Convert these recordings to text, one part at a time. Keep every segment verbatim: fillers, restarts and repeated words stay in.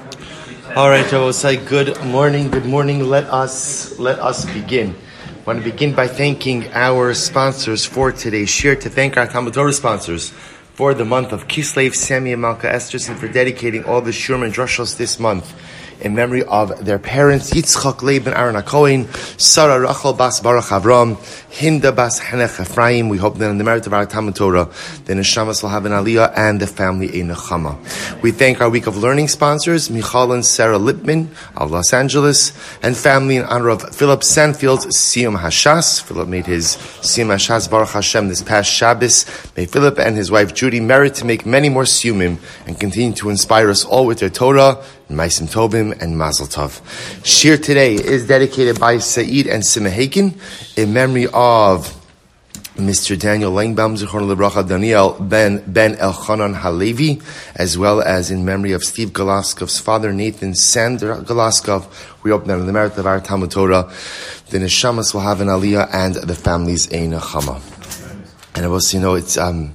All right, I will say good morning, good morning. Let us let us begin. I want to begin by thanking our sponsors for today's share, to thank our Talmud Torah sponsors for the month of Kislev, Sammy and Malka Esterson, for dedicating all the Shurim and Drushos this month in memory of their parents, Yitzchak Leib and Aaron HaKohen, Sarah Rachel Bas Baruch Avram, Hinda Bas Henech Ephraim. We hope that in the merit of our Talmud Torah, the Neshamas will have an Aliyah and the family a Nechama. We thank our Week of Learning sponsors, Michal and Sarah Lipman of Los Angeles, and family in honor of Philip Sanfield's Siyum Hashas. Philip made his Siyum Hashas Baruch Hashem this past Shabbos. May Philip and his wife Judy merit to make many more Siyumim and continue to inspire us all with their Torah, Maisim Tobim, and Mazel Tov. Shir today is dedicated by Saeed and Simahakin in memory of Mister Daniel Langbaum, Zichron Lebracha, Daniel Ben Ben Elchanan Halevi, as well as in memory of Steve Golaskov's father, Nathan Sander Golaskov. We hope that in the merit of our Talmud Torah, the Neshamas will have an Aliyah and the families a Nechama. And I also, you know, it's, um,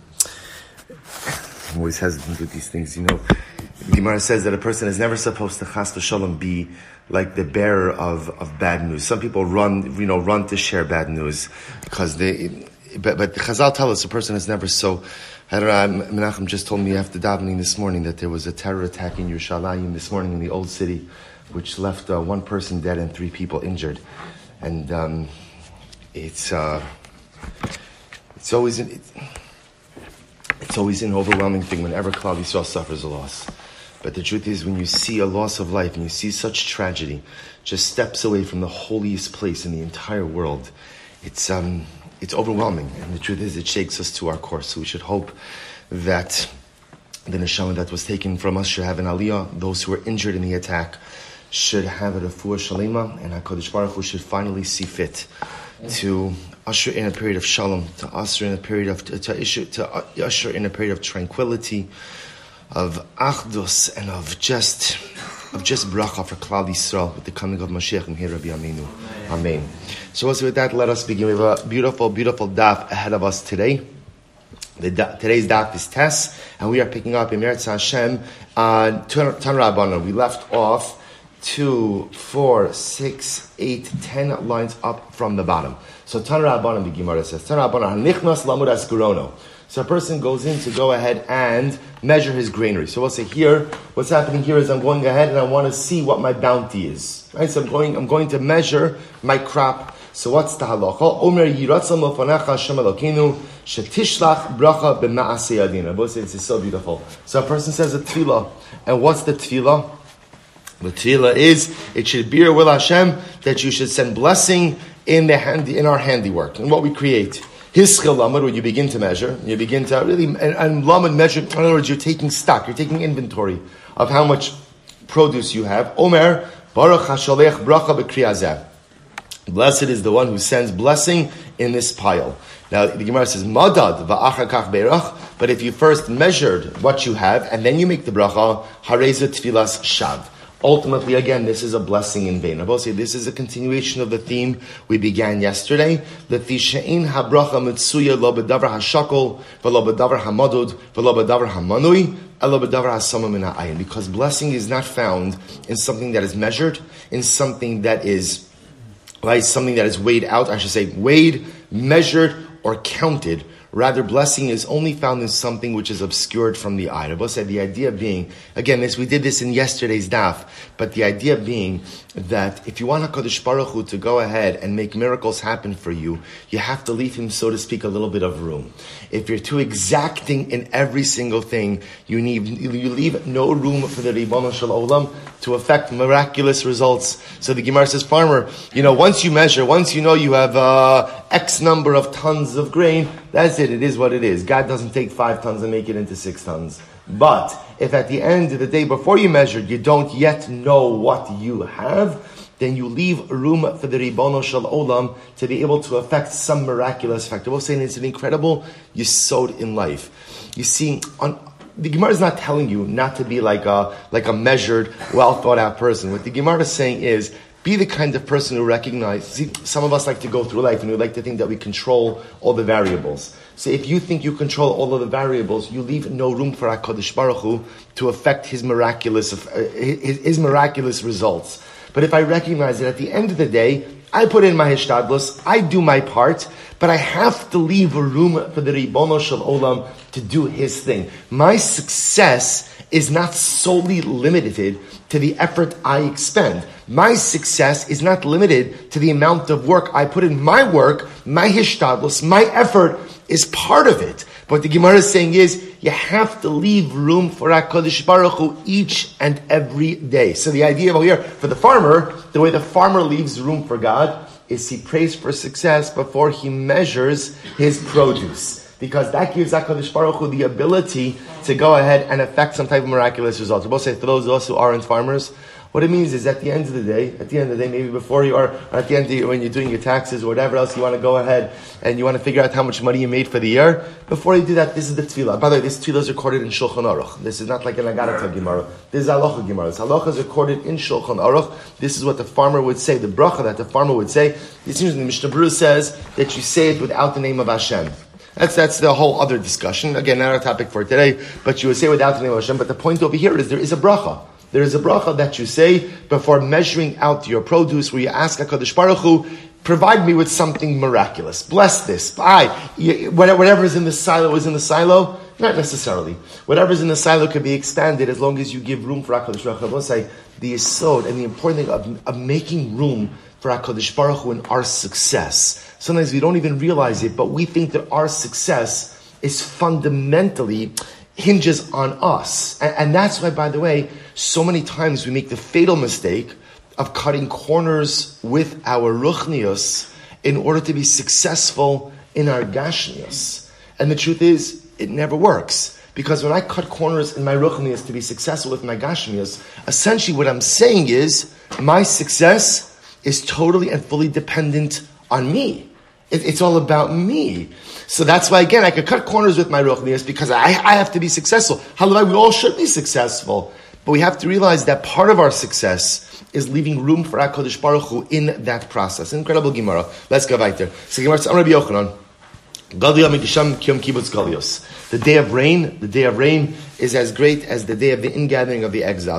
I'm always hesitant with these things, you know. The Gemara says that a person is never supposed to chas v'shalom be like the bearer of, of bad news. Some people run, you know, run to share bad news because they. But but the Chazal tell us a person is never so. I don't know. Menachem just told me after davening this morning that there was a terror attack in Yerushalayim this morning in the old city, which left uh, one person dead and three people injured, and um, it's uh, it's always an, it's, it's always an overwhelming thing whenever Klal Yisrael suffers a loss. But the truth is, when you see a loss of life and you see such tragedy, just steps away from the holiest place in the entire world, it's um, it's overwhelming. And the truth is, it shakes us to our core. So we should hope that the neshama that was taken from us should have an aliyah. Those who were injured in the attack should have a refuah shalema, and HaKadosh Baruch Hu should finally see fit to usher in a period of shalom, to usher in a period of to, to, issue, to usher in a period of tranquility, of achdus, and of just of just bracha for Klal Yisrael with the coming of Mashiach and Rabbi Aminu. Amen. So also with that, let us begin. We have a beautiful, beautiful daf ahead of us today. The da- today's daf is Tess, and we are picking up in Meretz Hashem uh, Tan Rabbanan. We left off two, four, six, eight, ten lines up from the bottom. So Tan Rabbanan, the Gemara says, Tan Rabbanan hanichnas lamud askurono. So a person goes in to go ahead and measure his granary. So we'll say here, what's happening here is I'm going ahead and I want to see what my bounty is. Right? So I'm going, I'm going to measure my crop. So what's the halacha? Omer yiratzal mofanecha Hashem Elokeinu shetishlach bracha b'ma'aseh yadina. Both say this is so beautiful. So a person says a tefillah, and what's the tefillah? The tefillah is it should be will Hashem that you should send blessing in the hand, in our handiwork, in what we create. Hischel lamad, when you begin to measure, you begin to really, and, and lamad measure, in other words, you're taking stock, you're taking inventory of how much produce you have. Omer, baruch hasholech bracha b'kriyazeh. Blessed is the one who sends blessing in this pile. Now, the Gemara says, madad va'achar kach beirach, but if you first measured what you have, and then you make the bracha, hareza tfilas shav. Ultimately, again, this is a blessing in vain. I will say this is a continuation of the theme we began yesterday. L'tishein habracha mitzuya lo b'davar hashakol, v'lo b'davar hamadud, v'lo b'davar hamanui, elo b'davar hasama min ha'ayin. Because blessing is not found in something that is measured, in something that is, right, something that is weighed out, I should say, weighed, measured, or counted. Rather, blessing is only found in something which is obscured from the eye. Rabbi said the idea being, again, this we did this in yesterday's daf, but the idea being that if you want HaKadosh Baruch Hu to go ahead and make miracles happen for you, you have to leave him, so to speak, a little bit of room. If you're too exacting in every single thing, you need you leave no room for the Ribono Shel Olam to affect miraculous results. So the Gemara says, farmer, you know, once you measure, once you know you have uh, X number of tons of grain, that's it. It is what it is. God doesn't take five tons and make it into six tons. But if at the end of the day, before you measured, you don't yet know what you have, then you leave room for the Ribono Shel Olam to be able to affect some miraculous factor. We're saying it's an incredible yesod in life. You see, on the Gemara is not telling you not to be like a like a measured, well thought out person. What the Gemara is saying is, be the kind of person who recognizes, see, some of us like to go through life and we like to think that we control all the variables. So if you think you control all of the variables, you leave no room for HaKadosh Baruch Hu to affect his miraculous, uh, his, his miraculous results. But if I recognize that at the end of the day, I put in my hishtadlus, I do my part, but I have to leave a room for the Ribono Shel Olam to do his thing. My success is not solely limited to the effort I expend. My success is not limited to the amount of work I put in. My work, my hishtadlus, my effort is part of it. But what the Gemara is saying is, you have to leave room for HaKadosh Baruch Hu each and every day. So the idea over here, for the farmer, the way the farmer leaves room for God is he prays for success before he measures his produce. Because that gives HaKadosh Baruch Hu the ability to go ahead and affect some type of miraculous results. We both say, for those of us who aren't farmers, what it means is at the end of the day, at the end of the day, maybe before you are, or at the end of the, when you're doing your taxes or whatever else, you want to go ahead and you want to figure out how much money you made for the year. Before you do that, this is the tefillah. By the way, this tefillah is recorded in Shulchan Aruch. This is not like an Agarata Gemara. This is Halacha Gemara. This Halacha is recorded in Shulchan Aruch. This is what the farmer would say, the bracha that the farmer would say. This seems the Mishnah Berurah says that you say it without the name of Hashem. That's that's the whole other discussion. Again, not our topic for today, but you would say without the name of Hashem. But the point over here is there is a bracha. There is a bracha that you say before measuring out your produce, where you ask HaKadosh Baruch Hu, provide me with something miraculous. Bless this. I, whatever is in the silo is in the silo. Not necessarily. Whatever is in the silo can be expanded as long as you give room for HaKadosh Baruch Hu. I will say the yesod and the important thing of, of making room for HaKadosh Baruch Hu in our success. Sometimes we don't even realize it, but we think that our success is fundamentally hinges on us. And, and that's why, by the way, so many times we make the fatal mistake of cutting corners with our ruchnius in order to be successful in our gashnius. And the truth is, it never works. Because when I cut corners in my ruchnius to be successful with my gashnius, essentially what I'm saying is, my success is totally and fully dependent on me. It, it's all about me. So that's why, again, I could cut corners with my ruchnius because I, I have to be successful. Hallelujah, we all should be successful. But we have to realize that part of our success is leaving room for HaKadosh Baruch Hu in that process. Incredible Gemara. Let's go weiter. So Gemara says, Rabbi Yochanan, the day of rain, the day of rain is as great as the day of the ingathering of the exile.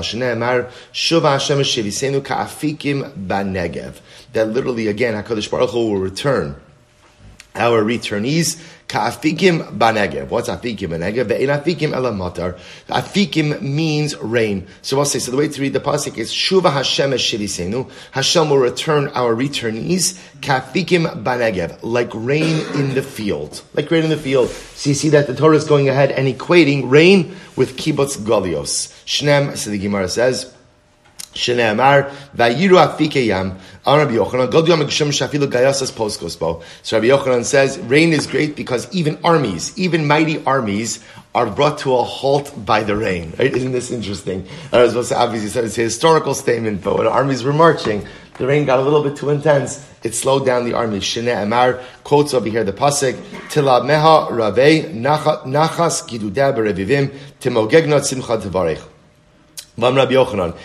That literally, again, HaKadosh Baruch Hu will return our returnees. Ka'afikim banegev. What's afikim banegev? Ve'en afikim ela matar. Afikim means rain. So I'll say, so the way to read the pasuk is, Shuva Hashem eshivisenu. Hashem will return our returnees. Ka'afikim banegev. Like rain in the field. Like rain in the field. So you see that the Torah is going ahead and equating rain with kibbutz galios. Shnem, so the Gemara says, Shneamar vayiru afike yam. Rabbi Yochanan, God yom geshem shafilu gayasas poskospo. So Rabbi Yochanan says rain is great because even armies, even mighty armies, are brought to a halt by the rain. Right? Isn't this interesting? I was supposed to obviously say it's a historical statement, but when armies were marching, the rain got a little bit too intense. It slowed down the army. Shneamar quotes over here the pasuk Tila meha ravei nachas gidudeh berevivim timogegnot simcha tevarech. Rabbi Yochanan,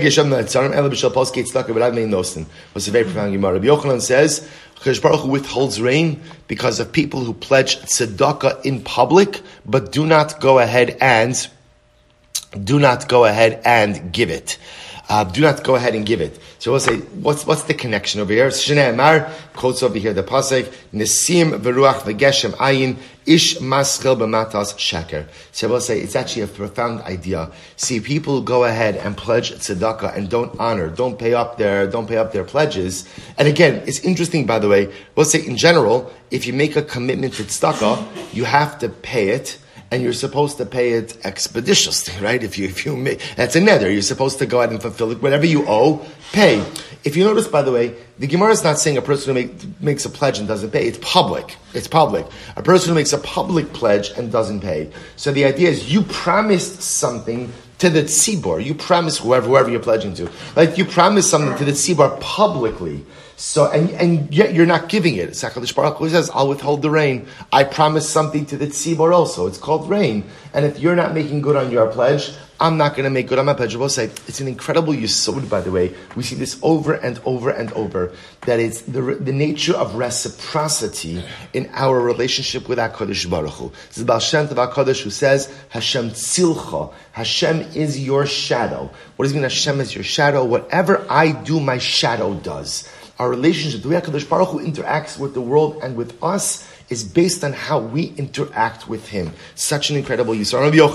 was a very profound Gemara. Rabbi Yochanan says, HaKadosh Baruch Hu withholds rain because of people who pledge tzedakah in public, but do not go ahead and do not go ahead and give it. Uh, do not go ahead and give it. So we'll say, what's what's the connection over here? Shnei Amar quotes over here the pasuk Nesim v'ruach v'geshem ayin ish maschil b'matas shaker. So we'll say it's actually a profound idea. See, people go ahead and pledge tzedakah and don't honor, don't pay up their don't pay up their pledges. And again, it's interesting, by the way. We'll say in general, if you make a commitment to tzedakah, you have to pay it. And you're supposed to pay it expeditiously, right? If you, if you make, that's a nether. You're supposed to go ahead and fulfill it. Whatever you owe, pay. If you notice, by the way, the Gemara is not saying a person who make, makes a pledge and doesn't pay. It's public. It's public. A person who makes a public pledge and doesn't pay. So the idea is you promised something to the tzibor. You promise whoever, whoever you're pledging to. Like you promise something to the tzibor publicly. So, and, and yet you're not giving it. HaKadosh Baruch Hu says, I'll withhold the rain. I promise something to the tzibor also. It's called rain. And if you're not making good on your pledge, I'm not going to make good. I'm not pledgeable. It's an incredible yesod, by the way. We see this over and over and over, that it's the, the nature of reciprocity in our relationship with HaKadosh Baruch Hu. This is Baal Shem Tov HaKadosh who says, Hashem tzilcha. Hashem is your shadow. What does it mean Hashem is your shadow? Whatever I do, my shadow does. Our relationship, the way HaKadosh Baruch Hu interacts with the world and with us, is based on how we interact with Him. Such an incredible use.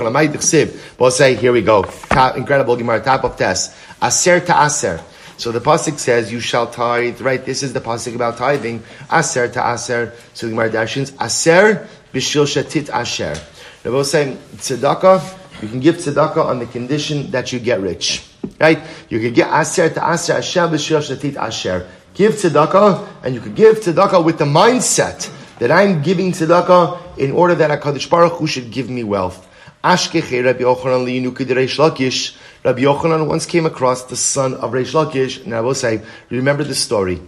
We'll say, here we go. Top, incredible Gemara, top of test. Aser ta'aser. So the pasuk says, you shall tithe, right? This is the pasuk about tithing. Aser ta'aser. So the Gemara dashins, aser b'shil shatit asher. Now we'll say, tzedakah, you can give tzedakah on the condition that you get rich. Right? You can get aser ta'aser, asher b'shil shatit asher. Give tzedakah, and you could give tzedakah with the mindset that I'm giving tzedakah in order that HaKadosh Baruch Hu should give me wealth. Ashkeche Rabbi Yochanan liyinukid Reish Lakish. Rabbi Yochanan once came across the son of Reish Lakish. And I will say, remember the story.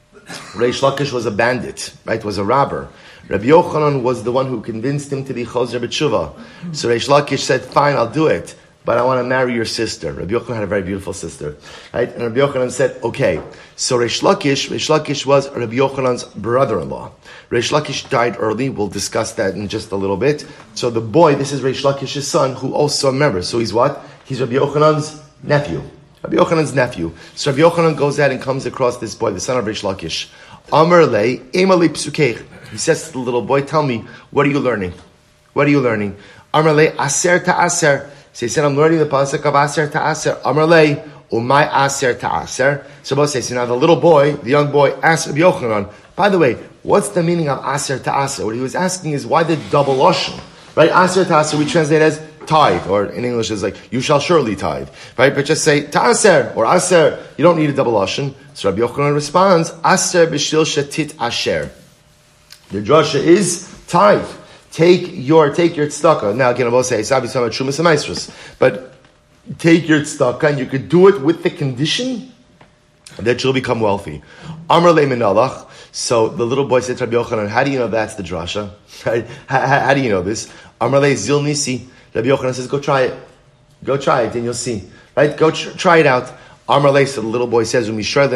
Reish Lakish was a bandit, right? Was a robber. Rabbi Yochanan was the one who convinced him to be Chozer B'tshuva. So Reish Lakish said, fine, I'll do it, but I want to marry your sister. Rabbi Yochanan had a very beautiful sister, right? And Rabbi Yochanan said, okay. So Reish Lakish, Reish Lakish was Rabbi Yochanan's brother-in-law. Reish Lakish died early. We'll discuss that in just a little bit. So the boy, this is Reish Lakish's son, who also remembers. So he's what? He's Rabbi Yochanan's nephew. Rabbi Yochanan's nephew. So Rabbi Yochanan goes out and comes across this boy, the son of Reish Lakish. Amar le, emali psukeich. He says to the little boy, tell me, what are you learning? What are you learning? Amar le, aser ta'aser. So he said, I'm learning the pasuk of aser ta'aser. Amar le, umay aser ta'aser. So both say, so now the little boy, the young boy, asked Rabbi Yochanan, by the way, what's the meaning of aser ta'aser? What he was asking is, why the double lashon? Right? Aser ta'aser we translate as tithe, or in English is like, you shall surely tithe. Right? But just say ta'aser or aser. You don't need a double lashon. So Rabbi Yochanan responds, aser b'shil shatit asher. The drasha is tithe. Take your take your tzedakah. Now again, I will say it's obviously about shumas and maestros, but take your tzedakah and you could do it with the condition that you'll become wealthy. Amar le minalach. So the little boy said to Rabbi Yochanan, how do you know that's the drasha? Right? How, how, how do you know this? Amar le zil nisi. Rabbi Yochanan says, go try it. Go try it and you'll see. Right? Go tr- try it out. Amar le, so the little boy says,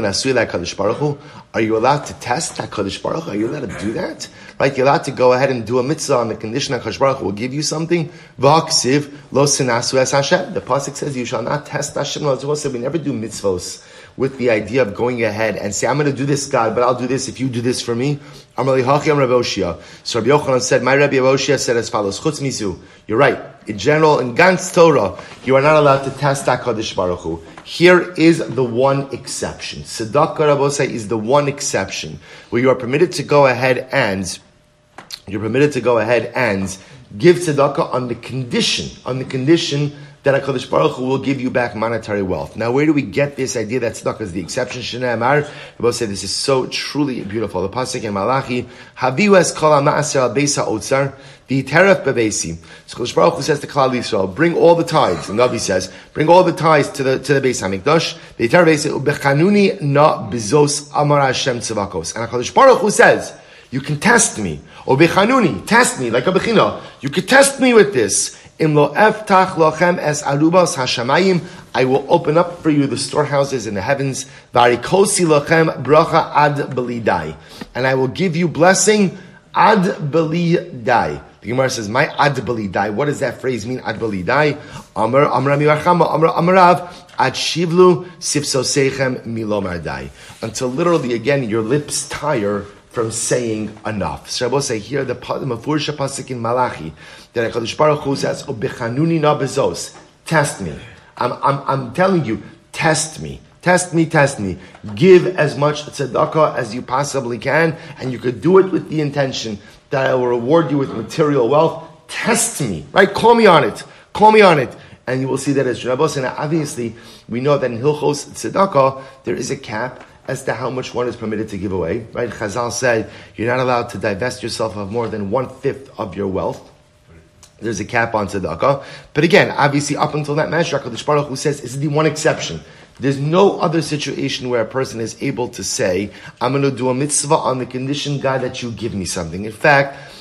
are you allowed to test that Kadosh Baruch Hu? Are you allowed to do that? Right? You're allowed to go ahead and do a mitzvah on the condition that Kadosh Baruch Hu will give you something. V'aksiv lo sinasu es Hashem. The pasuk says, you shall not test Hashem. We never do mitzvos with the idea of going ahead and say, I'm going to do this, God, but I'll do this if you do this for me. Amar le hachi Amar Rabbi Oshia. So Rabbi Yochanan said, my Rabbi Oshia said as follows, Chutz mizu. You're right. In general, in Gantz Torah, you are not allowed to test HaKadosh Baruch Hu. Here is the one exception. Tzedakah, Rabbosai, is the one exception where you are permitted to go ahead and you're permitted to go ahead and give tzedakah on the condition, on the condition that HaKadosh Baruch Hu will give you back monetary wealth. Now, where do we get this idea that tzedakah is the exception? Shnei Amar, Rabbosai, this is so truly beautiful. The pasuk in Malachi, Haviu es kol ha'ma'aser al beis ha'otzar, the teref bevesi. So HaKadosh Baruch Hu says to Klal Yisrael, bring all the tithes. And Navi says, bring all the tithes to the to the Beis Hamikdash. The teref bevesi ubechanuni na bizos amar Hashem tzavakos. And HaKadosh Baruch Hu says, you can test me. Ubechanuni, test me like a bechina. You can test me with this. Im lo eftach lochem es arubas hashamayim. I will open up for you the storehouses in the heavens. Varikosi lochem bracha ad belidai. And I will give you blessing ad belidai. The Gemara says, "My ad belidai." What does that phrase mean? Ad belidai. Amar Amar Miwachama Amar Amarav ad shivlu sifsoseichem milomar dai. Until literally again your lips tire from saying enough. So I will say here the Mefursha pasuk in Malachi that HaKadosh Baruch Hu says, "Obechanuni na bezos." Test me. I'm I'm I'm telling you, test me. Test me, test me. Give as much tzedakah as you possibly can, and you could do it with the intention that I will reward you with material wealth. Test me, right? Call me on it. Call me on it. And you will see that as Shabbos. And obviously, we know that in Hilchos Tzedakah, there is a cap as to how much one is permitted to give away, right? Chazal said, you're not allowed to divest yourself of more than one-fifth of your wealth. There's a cap on tzedakah. But again, obviously, up until that measure, HaKadosh Baruch Hu says, is the one exception. There's no other situation where a person is able to say, I'm going to do a mitzvah on the condition, God, that you give me something. In fact,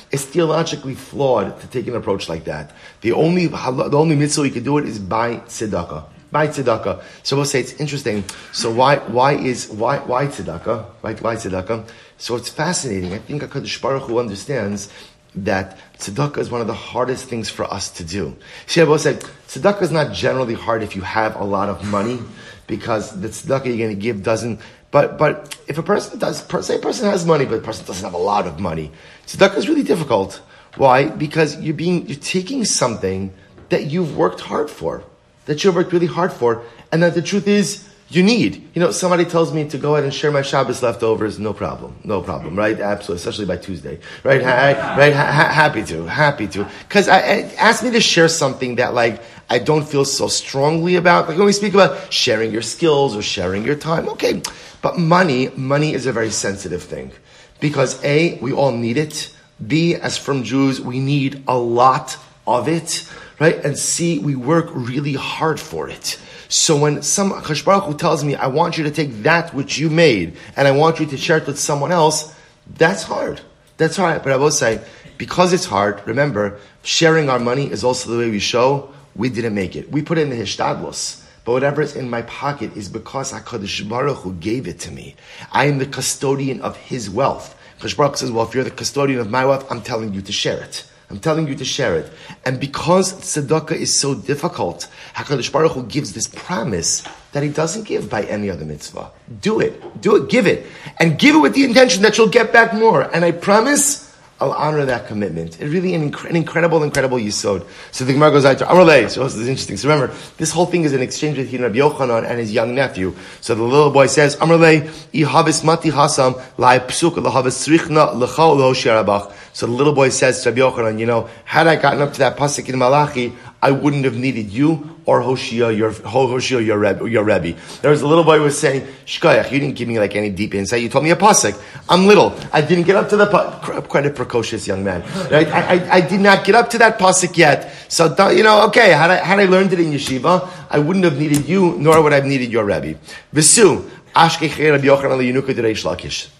it's theologically flawed to take an approach like that. The only the only mitzvah you can do it is by tzedakah. By tzedakah. So we'll say it's interesting. So why why is why why tzedakah? Why why tzedakah? So it's fascinating. I think HaKadosh Baruch Hu understands that tzedakah is one of the hardest things for us to do. See, I will say tzedakah is not generally hard if you have a lot of money, because the tzedakah you're going to give doesn't. But but if a person does, say a person has money, but a person doesn't have a lot of money, tzedakah is really difficult. Why? Because you're being you're taking something that you've worked hard for, that you've worked really hard for, and that the truth is you need. You know, somebody tells me to go ahead and share my Shabbos leftovers, no problem, no problem, right? Absolutely, especially by Tuesday, right? Ha- right? Ha- ha- happy to, happy to, because I, I ask me to share something that like I don't feel so strongly about. Like when we speak about sharing your skills or sharing your time, okay. But money, money is a very sensitive thing. Because A, we all need it. B, as from Jews, we need a lot of it. Right? And C, we work really hard for it. So when some HaKadosh Baruch Hu tells me, I want you to take that which you made, and I want you to share it with someone else, that's hard. That's hard. But I will say, because it's hard, remember, sharing our money is also the way we show we didn't make it. We put it in the hishtadlos. But whatever is in my pocket is because HaKadosh Baruch Hu gave it to me. I am the custodian of His wealth. HaKadosh Baruch Hu says, well, if you're the custodian of my wealth, I'm telling you to share it. I'm telling you to share it. And because tzedakah is so difficult, HaKadosh Baruch Hu gives this promise that He doesn't give by any other mitzvah. Do it. Do it. Give it. And give it with the intention that you'll get back more. And I promise I'll honor that commitment. It's really an, inc- an incredible, incredible yisod. So the Gemara goes out to Amrulay. So this is interesting. So remember, this whole thing is an exchange between Rabbi Yochanan and his young nephew. So the little boy says, Amrulay, ihavis mati hasam, lai psuk, lahavis tzrichna, lecha lo shiarabach. So the little boy says to Rabbi Yochanan, you know, had I gotten up to that pasuk in Malachi, I wouldn't have needed you or Hoshea, your Hoshea, your Rebbe. Your Rebbe. There was a little boy who was saying, Shkoyach, you didn't give me like any deep insight. You told me a pasuk. I'm little. I didn't get up to the pasuk. Quite a precocious young man. Right? I, I, I did not get up to that pasuk yet. So, you know, okay, had I, had I learned it in yeshiva, I wouldn't have needed you, nor would I have needed your Rebbe. Visu, Ashkech Rabbi Yochanan liYunuka Reish Lakish.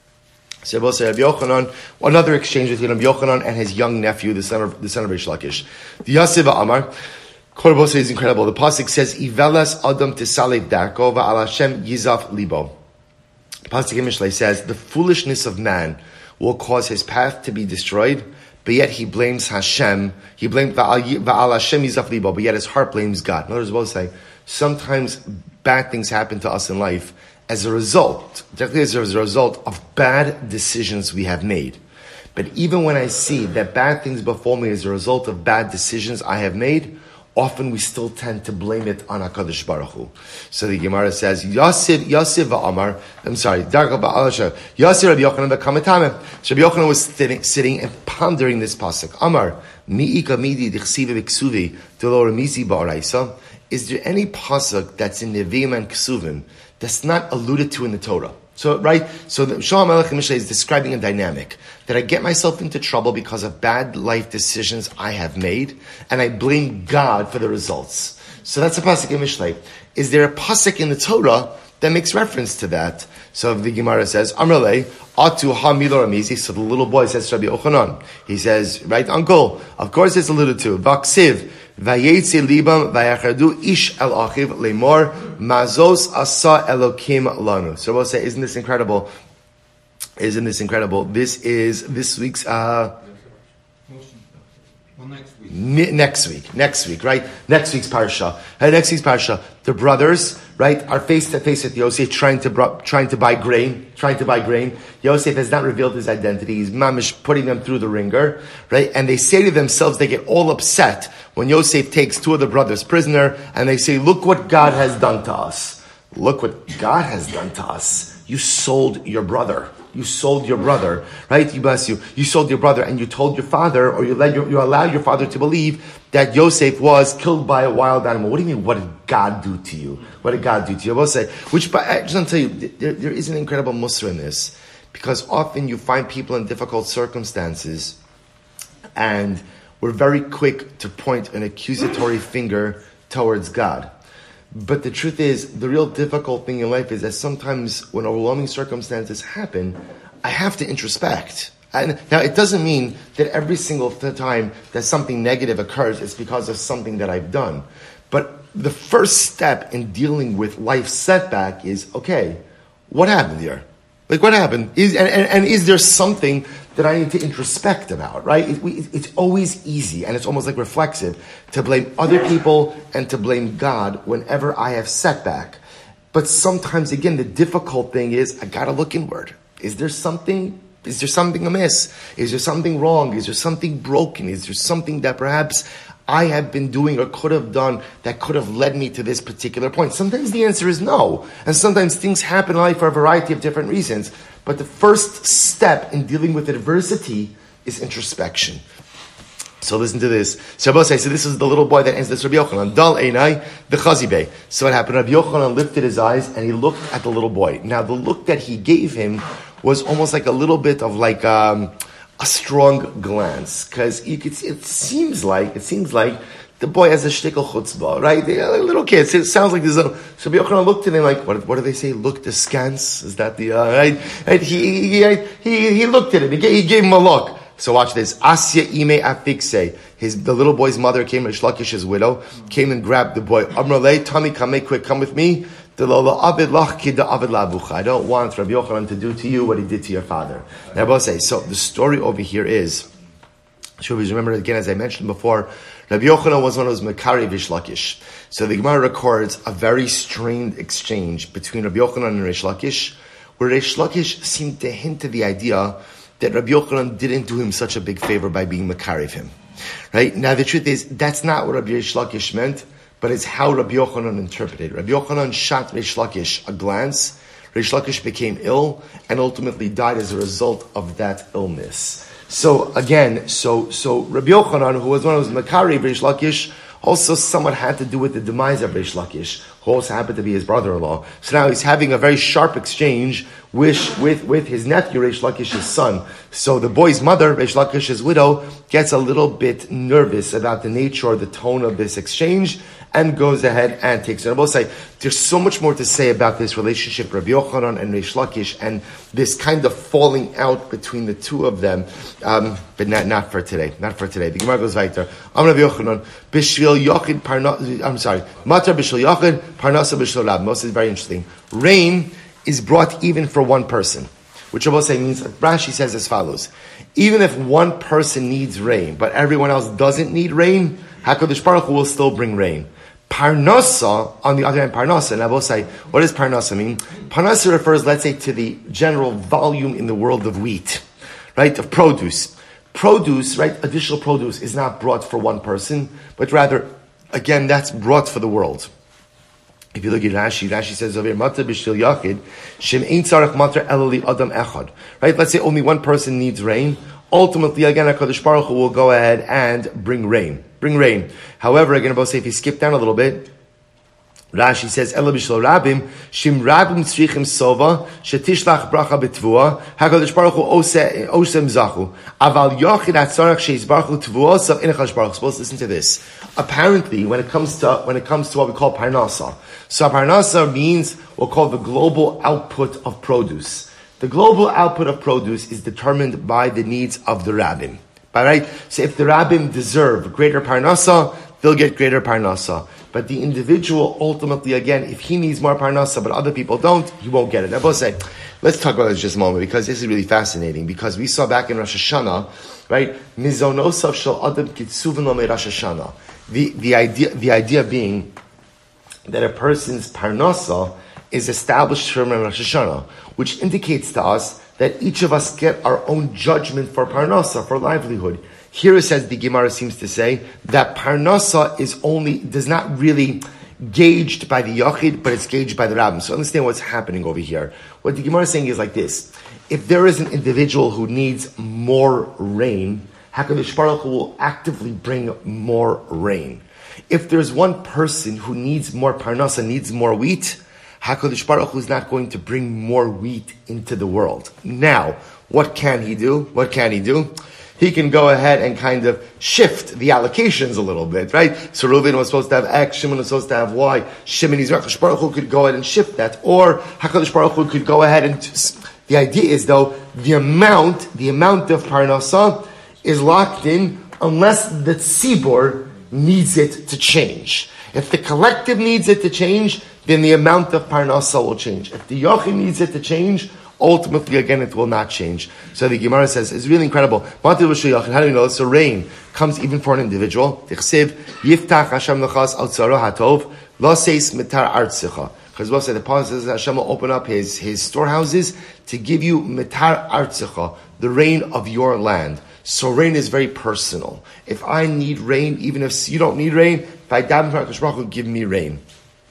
So we'll say Rabbi Yochanan, another exchange between Rabbi Yochanan and his young nephew, the son of the son of Reish Lakish. The Yaseh Amar, Korbose is incredible. The pasuk says, "Ivelas Adam tisalev darko va'al Hashem yizaf libo." The pasuk in Mishlei says, "The foolishness of man will cause his path to be destroyed, but yet he blames Hashem. He blames va'al Hashem yizaf libo, but yet his heart blames God." In other words, we'll say, sometimes bad things happen to us in life as a result, directly as a result of bad decisions we have made. But even when I see that bad things befall me as a result of bad decisions I have made, often we still tend to blame it on HaKadosh Baruch Hu. So the Gemara says, Yasiv, Yasiv va'amar, I'm sorry, Darka ba'alasha, Yasiv Rabbi Yochanan v'kametame. So Rabbi Yochanan was sitting, sitting and pondering this pasuk. Amar, mi'ika midi dichsive v'ksuvi, d'lo remizi ba'araisa. Is there any pasuk that's in Nevi'im and Ksuvim that's not alluded to in the Torah? So, right, so the Shalom Melech Mishlei is describing a dynamic that I get myself into trouble because of bad life decisions I have made, and I blame God for the results. So that's a pasuk in Mishlei. Is there a pasuk in the Torah that makes reference to that? So the Gemara says, Amrulay, Atu ha-milo ramizi. So the little boy says to Rabbi Yochanan, he says, right, uncle, of course it's alluded to. Vaksiv, vayetze libam vayachadu ish el achiv lemor mazos asa elokim lanu. So we'll say, isn't this incredible? Isn't this incredible? This is this week's, uh, Well, next week. Ne- next week, next week, right? Next week's parsha. Hey, next week's parsha. The brothers, right, are face to face with Yosef, trying to bro- trying to buy grain, trying to buy grain. Yosef has not revealed his identity. He's mamish putting them through the ringer, right? And they say to themselves, they get all upset when Yosef takes two of the brothers prisoner, and they say, "Look what God has done to us. Look what God has done to us. You sold your brother." You sold your brother, right? You bless you. You sold your brother, and you told your father, or you let your, you allowed your father to believe that Yosef was killed by a wild animal. What do you mean? What did God do to you? What did God do to you? I will say, which, but I just want to tell you, there, there is an incredible musr in this, because often you find people in difficult circumstances, and we're very quick to point an accusatory finger towards God. But the truth is, the real difficult thing in life is that sometimes when overwhelming circumstances happen, I have to introspect. And now, it doesn't mean that every single time that something negative occurs, it's because of something that I've done. But the first step in dealing with life setback is, okay, what happened here? Like, what happened? Is, and, and, and is there something that I need to introspect about, right? It, we, it's always easy, and it's almost like reflexive, to blame other people and to blame God whenever I have setback. But sometimes, again, the difficult thing is, I gotta look inward. Is there something... Is there something amiss? Is there something wrong? Is there something broken? Is there something that perhaps I have been doing or could have done that could have led me to this particular point? Sometimes the answer is no. And sometimes things happen in life for a variety of different reasons. But the first step in dealing with adversity is introspection. So listen to this. So Rabbi says, so this is the little boy that ends this Rabbi Yochanan. Dal einai the chazibeh. So what happened? Rabbi Yochanan lifted his eyes and he looked at the little boy. Now the look that he gave him was almost like a little bit of like um, a strong glance, because you could see, it seems like it seems like the boy has a shtickle chutzpah, right? They are like little kids. It sounds like this. Little, so Rabbi Yochanan looked at him like, what, what do they say? Looked askance? Is that the uh, right? right? He, he he he looked at him. He gave, he gave him a look. So watch this. Asya ime afikse. His the little boy's mother came, Rish Lakish's widow, came and grabbed the boy. Amrale, Tommy, come make quick, come with me. I don't want Rabbi Yochanan to do to you what he did to your father. Now, Rabbi say, so the story over here is, should we remember again, as I mentioned before, Rabbi Yochanan was one of those Mekari Rish Lakish. So the Gemara records a very strained exchange between Rabbi Yochanan and Rish Lakish, where Rish Lakish seemed to hint at the idea that Rabbi Yochanan didn't do him such a big favor by being Mekari of him. Right? Now the truth is, that's not what Rabbi Rish Lakish meant, but it's how Rabbi Yochanan interpreted. Rabbi Yochanan shot Rish Lakish a glance. Rish Lakish became ill and ultimately died as a result of that illness. So again, so so Rabbi Yochanan, who was one of those Makari of Rish Lakish, also somewhat had to do with the demise of Rish Lakish, who also happened to be his brother-in-law. So now he's having a very sharp exchange with, with, with his nephew, Rish Lakish's son. So the boy's mother, Rish Lakish's widow, gets a little bit nervous about the nature or the tone of this exchange, and goes ahead and takes it. I will say, there's so much more to say about this relationship, Rabbi Yochanan and Rish Lakish, and this kind of falling out between the two of them, um, but not, not for today. Not for today. The Gemara goes weiter. I'm Rabbi Yochanan, Bishvil Yochid Parnas, I'm sorry, Matar Bishvil Yochid, Parnasa Bishvil Rab. Most is very interesting. Rain is brought even for one person, which I will say means, Rashi says as follows: even if one person needs rain, but everyone else doesn't need rain, HaKadosh Baruch Hu will still bring rain. Parnasa, on the other hand, Parnasa, and I will say, what does Parnasa mean? Parnasa refers, let's say, to the general volume in the world of wheat, right, of produce. Produce, right, additional produce is not brought for one person, but rather, again, that's brought for the world. If you look at Rashi, Rashi says over here, Matar b'shil yachid, shem ein tzarech matar ela li adam echad. Right, let's say only one person needs rain. Ultimately, again, HaKadosh Baruch Hu will go ahead and bring rain. Bring rain. However, again, I'll say, if you skip down a little bit, Rashi says, Ela b'shlo rabim, shim rabim tzrichim sova, shetishlach bracha betvua, HaKadosh Baruch Hu osem zachu. Aval yochid atzarech sheis baruch hu tvua, sav in HaKadosh Baruch Hu. Suppose, listen to this. Apparently, when it comes to, when it comes to what we call parnasa, so parnasa means what's called the global output of produce. The global output of produce is determined by the needs of the rabbim. Right? So if the rabbim deserve greater parnasa, they'll get greater parnasa. But the individual, ultimately, again, if he needs more parnasa, but other people don't, he won't get it. Now, both say, let's talk about this just a moment, because this is really fascinating. Because we saw back in Rosh Hashanah, right? Mizonosav shel adam kitzuvin lo me Rosh Hashanah. The the idea the idea being that a person's parnasa is established from Rosh Hashanah, which indicates to us that each of us get our own judgment for parnasa, for livelihood. Here it says, the Gemara seems to say, that parnasa is only, does not really gauged by the yachid, but it's gauged by the rabbim. So understand what's happening over here. What the Gemara is saying is like this: if there is an individual who needs more rain, HaKadosh Baruch Hu will actively bring more rain. If there's one person who needs more parnasa, needs more wheat, HaKadosh Baruch Hu is not going to bring more wheat into the world. Now, what can he do? What can he do? He can go ahead and kind of shift the allocations a little bit, right? So Reuven was supposed to have X, Shimon was supposed to have Y. Shimon, HaKadosh Baruch Hu could go ahead and shift that. Or HaKadosh Baruch Hu could go ahead and The idea is, though, the amount, the amount of parnasa is locked in unless the tzibor needs it to change. If the collective needs it to change, then the amount of parnasa will change. If the yochid needs it to change, ultimately, again, it will not change. So the Gemara says, it's really incredible. How do we know? So rain comes even for an individual. Yiftach Hashem l'chas al tzaro hatov, lo seis mitar artzicha. Because we'll say the Pasuk says Hashem will open up his, his storehouses to give you mitar artzicha, the rain of your land. So rain is very personal. If I need rain, even if you don't need rain, if I daven for HaKadosh Baruch Hu, give me rain.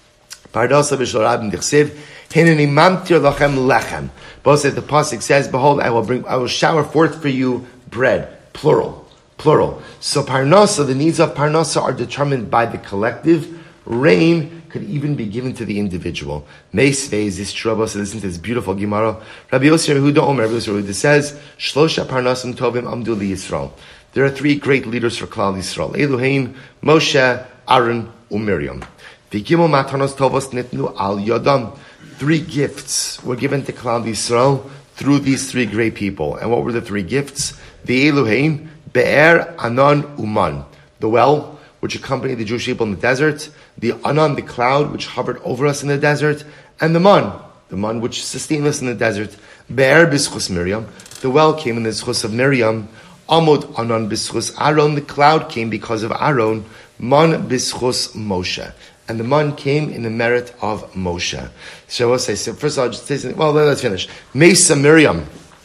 Parnasa b'shel rabim dichsev, hineni mamtir lachem lechem. Both said the pasuk says, "Behold, I will bring, I will shower forth for you bread." Plural, plural. So parnasa, the needs of parnasa are determined by the collective. Rain could even be given to the individual. Meisvei is this trouble. So listen to this beautiful Gemara. Rabbi Yossi Yehuda Omer, Rabbi Yossi Yehuda says, "Shlosha parnasim tovim amdu li Yisrael." There are three great leaders for Klal Yisrael: Elohein, Moshe, Aaron, and Miriam. V'gimel matanos tovos nitnu al yodam. Three gifts were given to Klal Yisrael through these three great people. And what were the three gifts? The Elohein, Be'er, Anan, Uman. The well, which accompanied the Jewish people in the desert. The Anan, the cloud, which hovered over us in the desert. And the Man, the Man which sustained us in the desert. Be'er bischus Miriam. The well came in the schus of Miriam. Amod Anan bischus Aaron. The cloud came because of Aaron. Man bischus Moshe. And the man came in the merit of Moshe. So I'll say, so first of all, just say something. Well, let's finish. Mesa Miriam.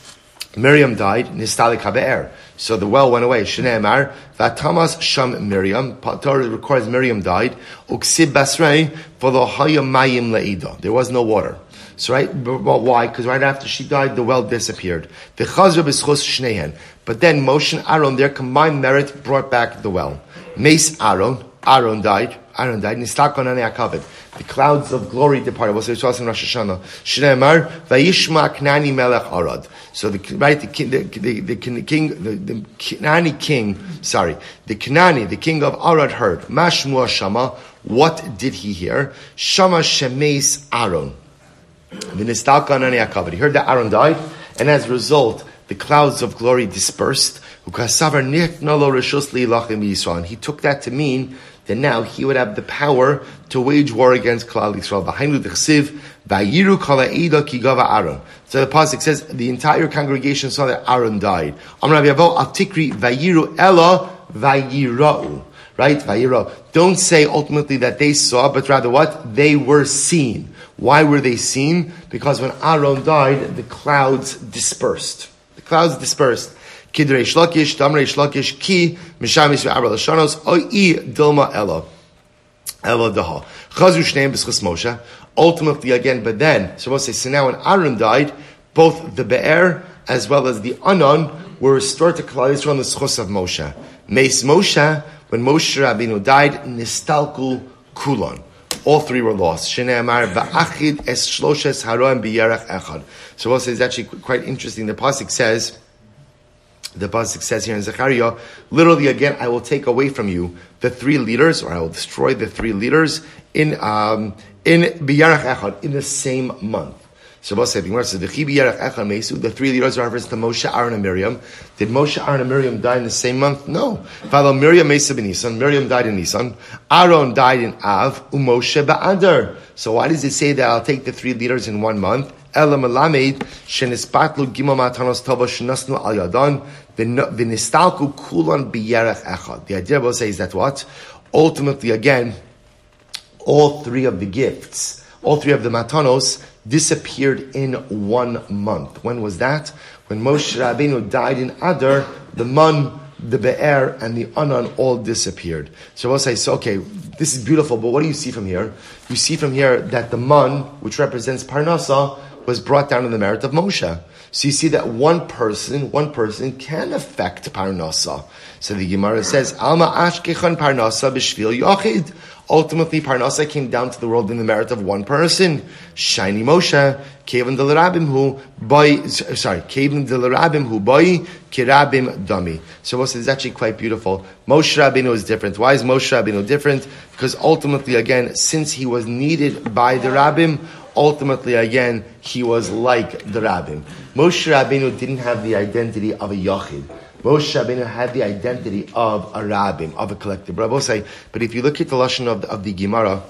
Miriam died. Nistalik habe'er. So the well went away. Shnei Amar. Vatamas sham Miriam. Torah records Miriam died. Uksib basrei. V'lo haya mayim le'ida. There was no water. So right, well, why? Because right after she died, the well disappeared. V'chazra b'schos shneihen. But then Moshe and Aaron, their combined merit, brought back the well. Mace Aaron. Aaron died. Aaron died. Nistakon ani akaved. The clouds of glory departed. What's it in Rosh Hashanah? Shnei Amar vayishma Knani melech Arad. So the right, the king, the, the, the king, the, the Knani king. Sorry, the Knani, the king of Arad heard. Mashmua Shama. What did he hear? Shama shemeis Aaron. V'nistakon ani akaved. He heard that Aaron died, and as a result, the clouds of glory dispersed. And he took that to mean that now he would have the power to wage war against Klal Yisrael. So the pasuk says the entire congregation saw that Aaron died. Right? Vayirau. Don't say ultimately that they saw, but rather what? They were seen. Why were they seen? Because when Aaron died, the clouds dispersed. The clouds dispersed. Kidrei Shlakish, Damrei Shlakish, Ki, Mishamis ve'Abra Lashanos, Oi Dilma Ella. Ella Daha. Chazu Shneim B'schus Moshe. Ultimately again, but then, so we'll say, so now when Aaron died, both the Be'er as well as the Anan were restored to Klal Yisrael on the schus of Moshe. Meis Moshe, when Moshe Rabbeinu died, Nistalku Kulon. All three were lost. Shnei Amar Va'achid Es Shloshes Haroim B'Yarach Echad. So we'll say, it's actually quite interesting. The pasuk says, The pasuk says here in Zechariah, literally again, I will take away from you the three leaders, or I will destroy the three leaders in um, in B'Yarach Echad, in the same month. So we'll say, the three leaders are referenced to Moshe, Aaron, and Miriam. Did Moshe, Aaron, and Miriam die in the same month? No. Follow Miriam, Mesa, ben Nisan. Miriam died in Nisan. Aaron died in Av. Umoshe ba'adar. So why does it say that I'll take the three leaders in one month? Ela melamed shenispatlu gimel matanos tova shenasnu al yadan v'nistalku kulan b'yarech echad. The idea we'll say is that what? Ultimately, again, all three of the gifts, all three of the matanos, disappeared in one month. When was that? When Moshe Rabbeinu died in Adar, the Man, the Be'er, and the Anan all disappeared. So we'll say, so okay, this is beautiful, but what do you see from here? You see from here that the Man, which represents Parnasa, was brought down in the merit of Moshe. So you see that one person, one person can affect Parnasa. So the Gemara says, Alma ashkechan Parnasa b'shvil yochid. Ultimately, Parnasa came down to the world in the merit of one person. Shiny Moshe, Kevin de l'Rabim hu boy, sorry, Kevin de l'Rabim hu boy, Kirabim dami. So Moshe is actually quite beautiful. Moshe Rabbeinu is different. Why is Moshe Rabbeinu different? Because ultimately, again, since he was needed by the Rabbim, ultimately, again, he was like the Rabbim. Moshe Rabbeinu didn't have the identity of a Yachid. Moshe Rabbeinu had the identity of a Rabbim, of a collective. But I will say, but if you look at the Lashon of the, of the Gemara,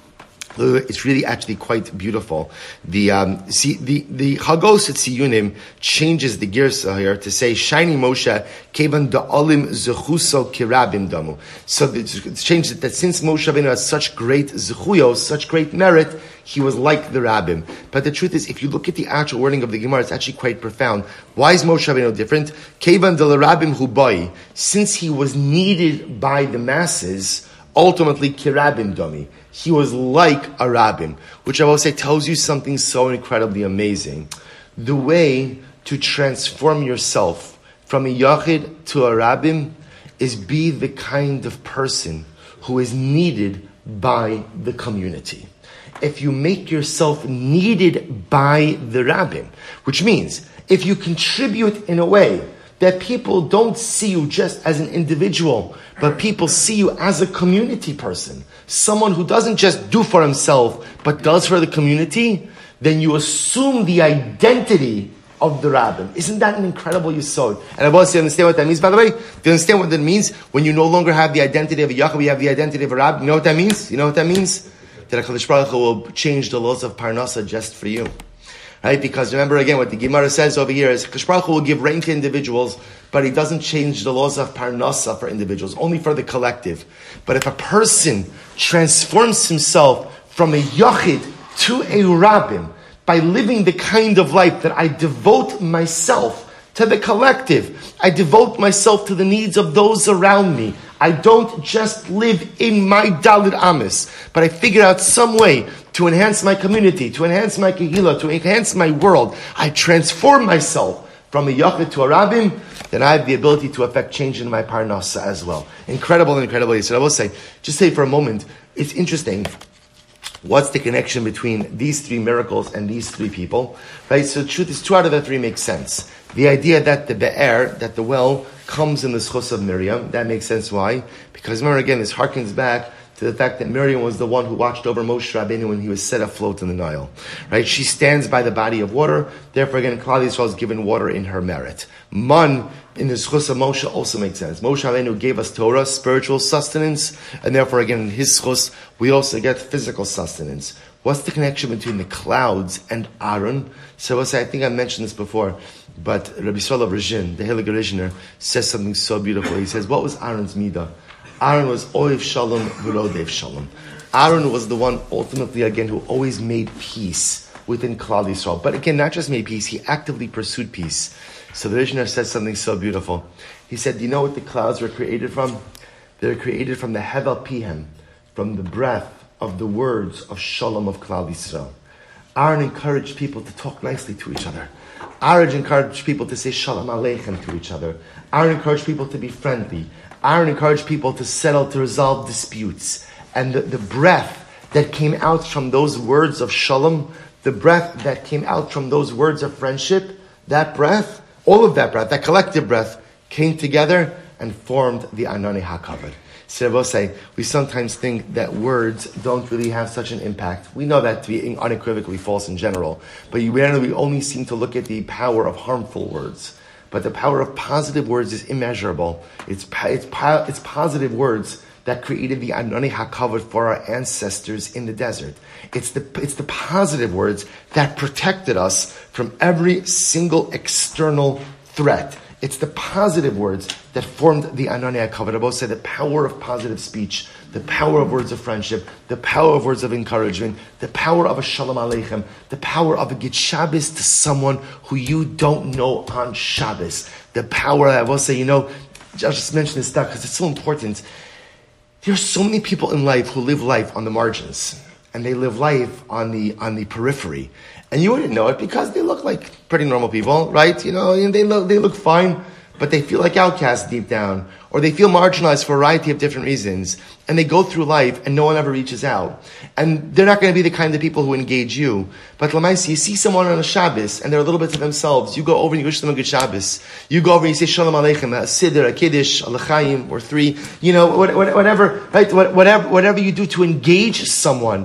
it's really actually quite beautiful. The um, see the the Chagos at Siyunim changes the girsa here to say Shiny Moshe Kevan Da'alim Zechuso Kirabim Damu. So it's changed it that since Moshe Rabbeinu has such great zechuyos, such great merit, he was like the Rabbim. But the truth is, if you look at the actual wording of the Gemara, it's actually quite profound. Why is Moshe Rabbeinu different? Kevan Del Rabbim Hubai, since he was needed by the masses, ultimately Kirabim Dami. He was like a Rabbim, which I will say tells you something so incredibly amazing. The way to transform yourself from a Yachid to a Rabbim is be the kind of person who is needed by the community. If you make yourself needed by the Rabbim, which means if you contribute in a way that people don't see you just as an individual, but people see you as a community person, someone who doesn't just do for himself, but does for the community, then you assume the identity of the Rabbim. Isn't that an incredible yesod? And I want to understand what that means, by the way? Do you understand what that means? When you no longer have the identity of a Yachid, you have the identity of a Rabbim. You know what that means? You know what that means? That HaKadosh Baruch Hu will change the laws of Parnasa just for you. Right? Because remember again, what the Gemara says over here is HaKadosh Baruch Hu will give rain to individuals, but he doesn't change the laws of Parnasa for individuals, only for the collective. But if a person transforms himself from a Yachid to a Rabbim by living the kind of life that I devote myself to the collective, I devote myself to the needs of those around me, I don't just live in my Dalit Amis, but I figure out some way to enhance my community, to enhance my Kehillah, to enhance my world. I transform myself from a Yachid to a Rabbim, then I have the ability to affect change in my Parnasa as well. Incredible, incredible. So I will say, just say for a moment, it's interesting. What's the connection between these three miracles and these three people? Right? So the truth is, two out of the three make sense. The idea that the Be'er, that the well, comes in the schus of Miriam, that makes sense. Why? Because remember again, this harkens back to the fact that Miriam was the one who watched over Moshe Rabbeinu when he was set afloat in the Nile. Right? She stands by the body of water, therefore again, Klal Yisrael is given water in her merit. Man, in the schus of Moshe, also makes sense. Moshe Rabbeinu gave us Torah, spiritual sustenance, and therefore again, in his schus, we also get physical sustenance. What's the connection between the clouds and Aaron? So I think I mentioned this before, but Rabbi Yisrael of Rizhin, the Heilige Rizhiner, says something so beautiful. He says, what was Aaron's midah? Aaron was Oiv Shalom V'Rodev Shalom. Aaron was the one, ultimately, again, who always made peace within Klal Yisrael. But again, not just made peace, he actively pursued peace. So the Rizhiner says something so beautiful. He said, do you know what the clouds were created from? They were created from the Hevel Pihem, from the breath of the words of Shalom of Klal Yisrael. Aaron encouraged people to talk nicely to each other. Aaron encouraged people to say Shalom Aleichem to each other. Aaron encouraged people to be friendly. Aaron encouraged people to settle, to resolve disputes. And the, the breath that came out from those words of Shalom, the breath that came out from those words of friendship, that breath, all of that breath, that collective breath, came together and formed the Anani HaKavod. So I will say, we sometimes think that words don't really have such an impact. We know that to be unequivocally false in general, but you rarely, we only seem to look at the power of harmful words. But the power of positive words is immeasurable. It's it's, it's positive words that created the Anani HaKavod for our ancestors in the desert. It's the it's the positive words that protected us from every single external threat. It's the positive words that formed the Anani HaKavod. I both say the power of positive speech, the power of words of friendship, the power of words of encouragement, the power of a Shalom Aleichem, the power of a Git Shabbos to someone who you don't know on Shabbos. The power, I will say, you know, I just mentioned this stuff because it's so important. There are so many people in life who live life on the margins, and they live life on the on the periphery. And you wouldn't know it because they look like pretty normal people, right? You know, they look, they look fine, but they feel like outcasts deep down, or they feel marginalized for a variety of different reasons. And they go through life and no one ever reaches out. And they're not going to be the kind of people who engage you. But Lamaisi, you see someone on a Shabbos and they're a little bit to themselves. You go over and you wish them a good Shabbos. You go over and you say Shalom Aleichem, a Siddur, a Kiddush, a L'chaim, or three. You know, whatever, right? Whatever, whatever you do to engage someone,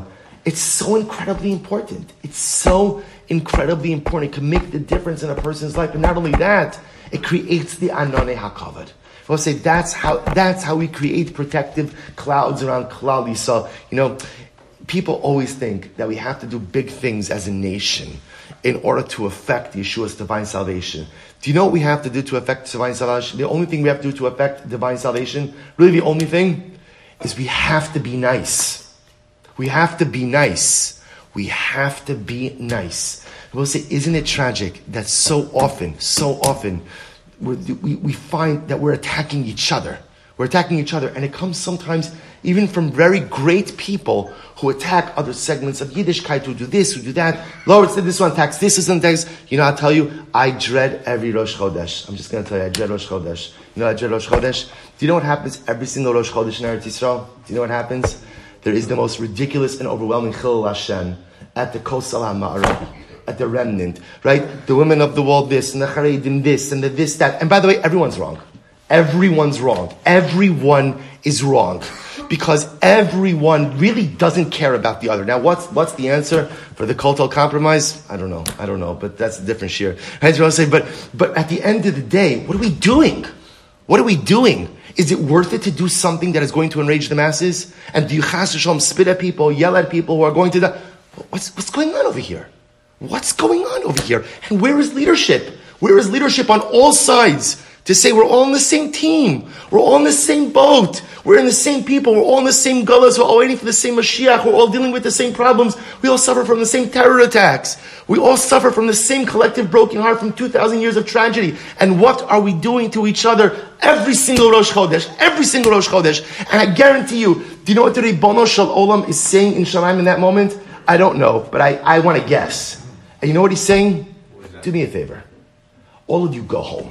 It's so incredibly important. It's so incredibly important. It can make the difference in a person's life. But not only that, it creates the Ananei HaKavod. We'll say that's how that's how we create protective clouds around Klal Yisrael. You know, people always think that we have to do big things as a nation in order to affect Yeshua's divine salvation. Do you know what we have to do to affect divine salvation? The only thing we have to do to affect divine salvation, really the only thing, is we have to be nice. We have to be nice. We have to be nice. We'll say, isn't it tragic that so often, so often, we, we find that we're attacking each other. We're attacking each other, and it comes sometimes even from very great people who attack other segments of Yiddishkeit, who do this, who do that. Lord said this one attacks this, this one attacks. You know, I'll tell you, I dread every Rosh Chodesh. I'm just going to tell you, I dread Rosh Chodesh. You know, I dread Rosh Chodesh. Do you know what happens every single Rosh Chodesh in Eretz Yisrael? Do you know what happens? There is the most ridiculous and overwhelming Chilul Hashem at the Kosel HaMa'arabi, at the remnant, right? The women of the world this, and the Charedim this, and the this, that. And by the way, everyone's wrong. Everyone's wrong. Everyone is wrong. Because everyone really doesn't care about the other. Now, what's what's the answer for the cultural compromise? I don't know. I don't know. But that's a different shear. I just want to say, but, but at the end of the day, what are we doing? What are we doing? Is it worth it to do something that is going to enrage the masses? And do you chas v'shalom spit at people, yell at people who are going to die? What's, what's going on over here? What's going on over here? And where is leadership? Where is leadership on all sides to say we're all on the same team? We're all in the same boat. We're in the same people. We're all in the same gullahs. We're all waiting for the same Mashiach. We're all dealing with the same problems. We all suffer from the same terror attacks. We all suffer from the same collective broken heart from two thousand years of tragedy. And what are we doing to each other every single Rosh Chodesh? Every single Rosh Chodesh. And I guarantee you, do you know what the Ribono Shel Olam is saying in Shamayim in that moment? I don't know, but I, I want to guess. And you know what he's saying? Do me a favor. All of you go home.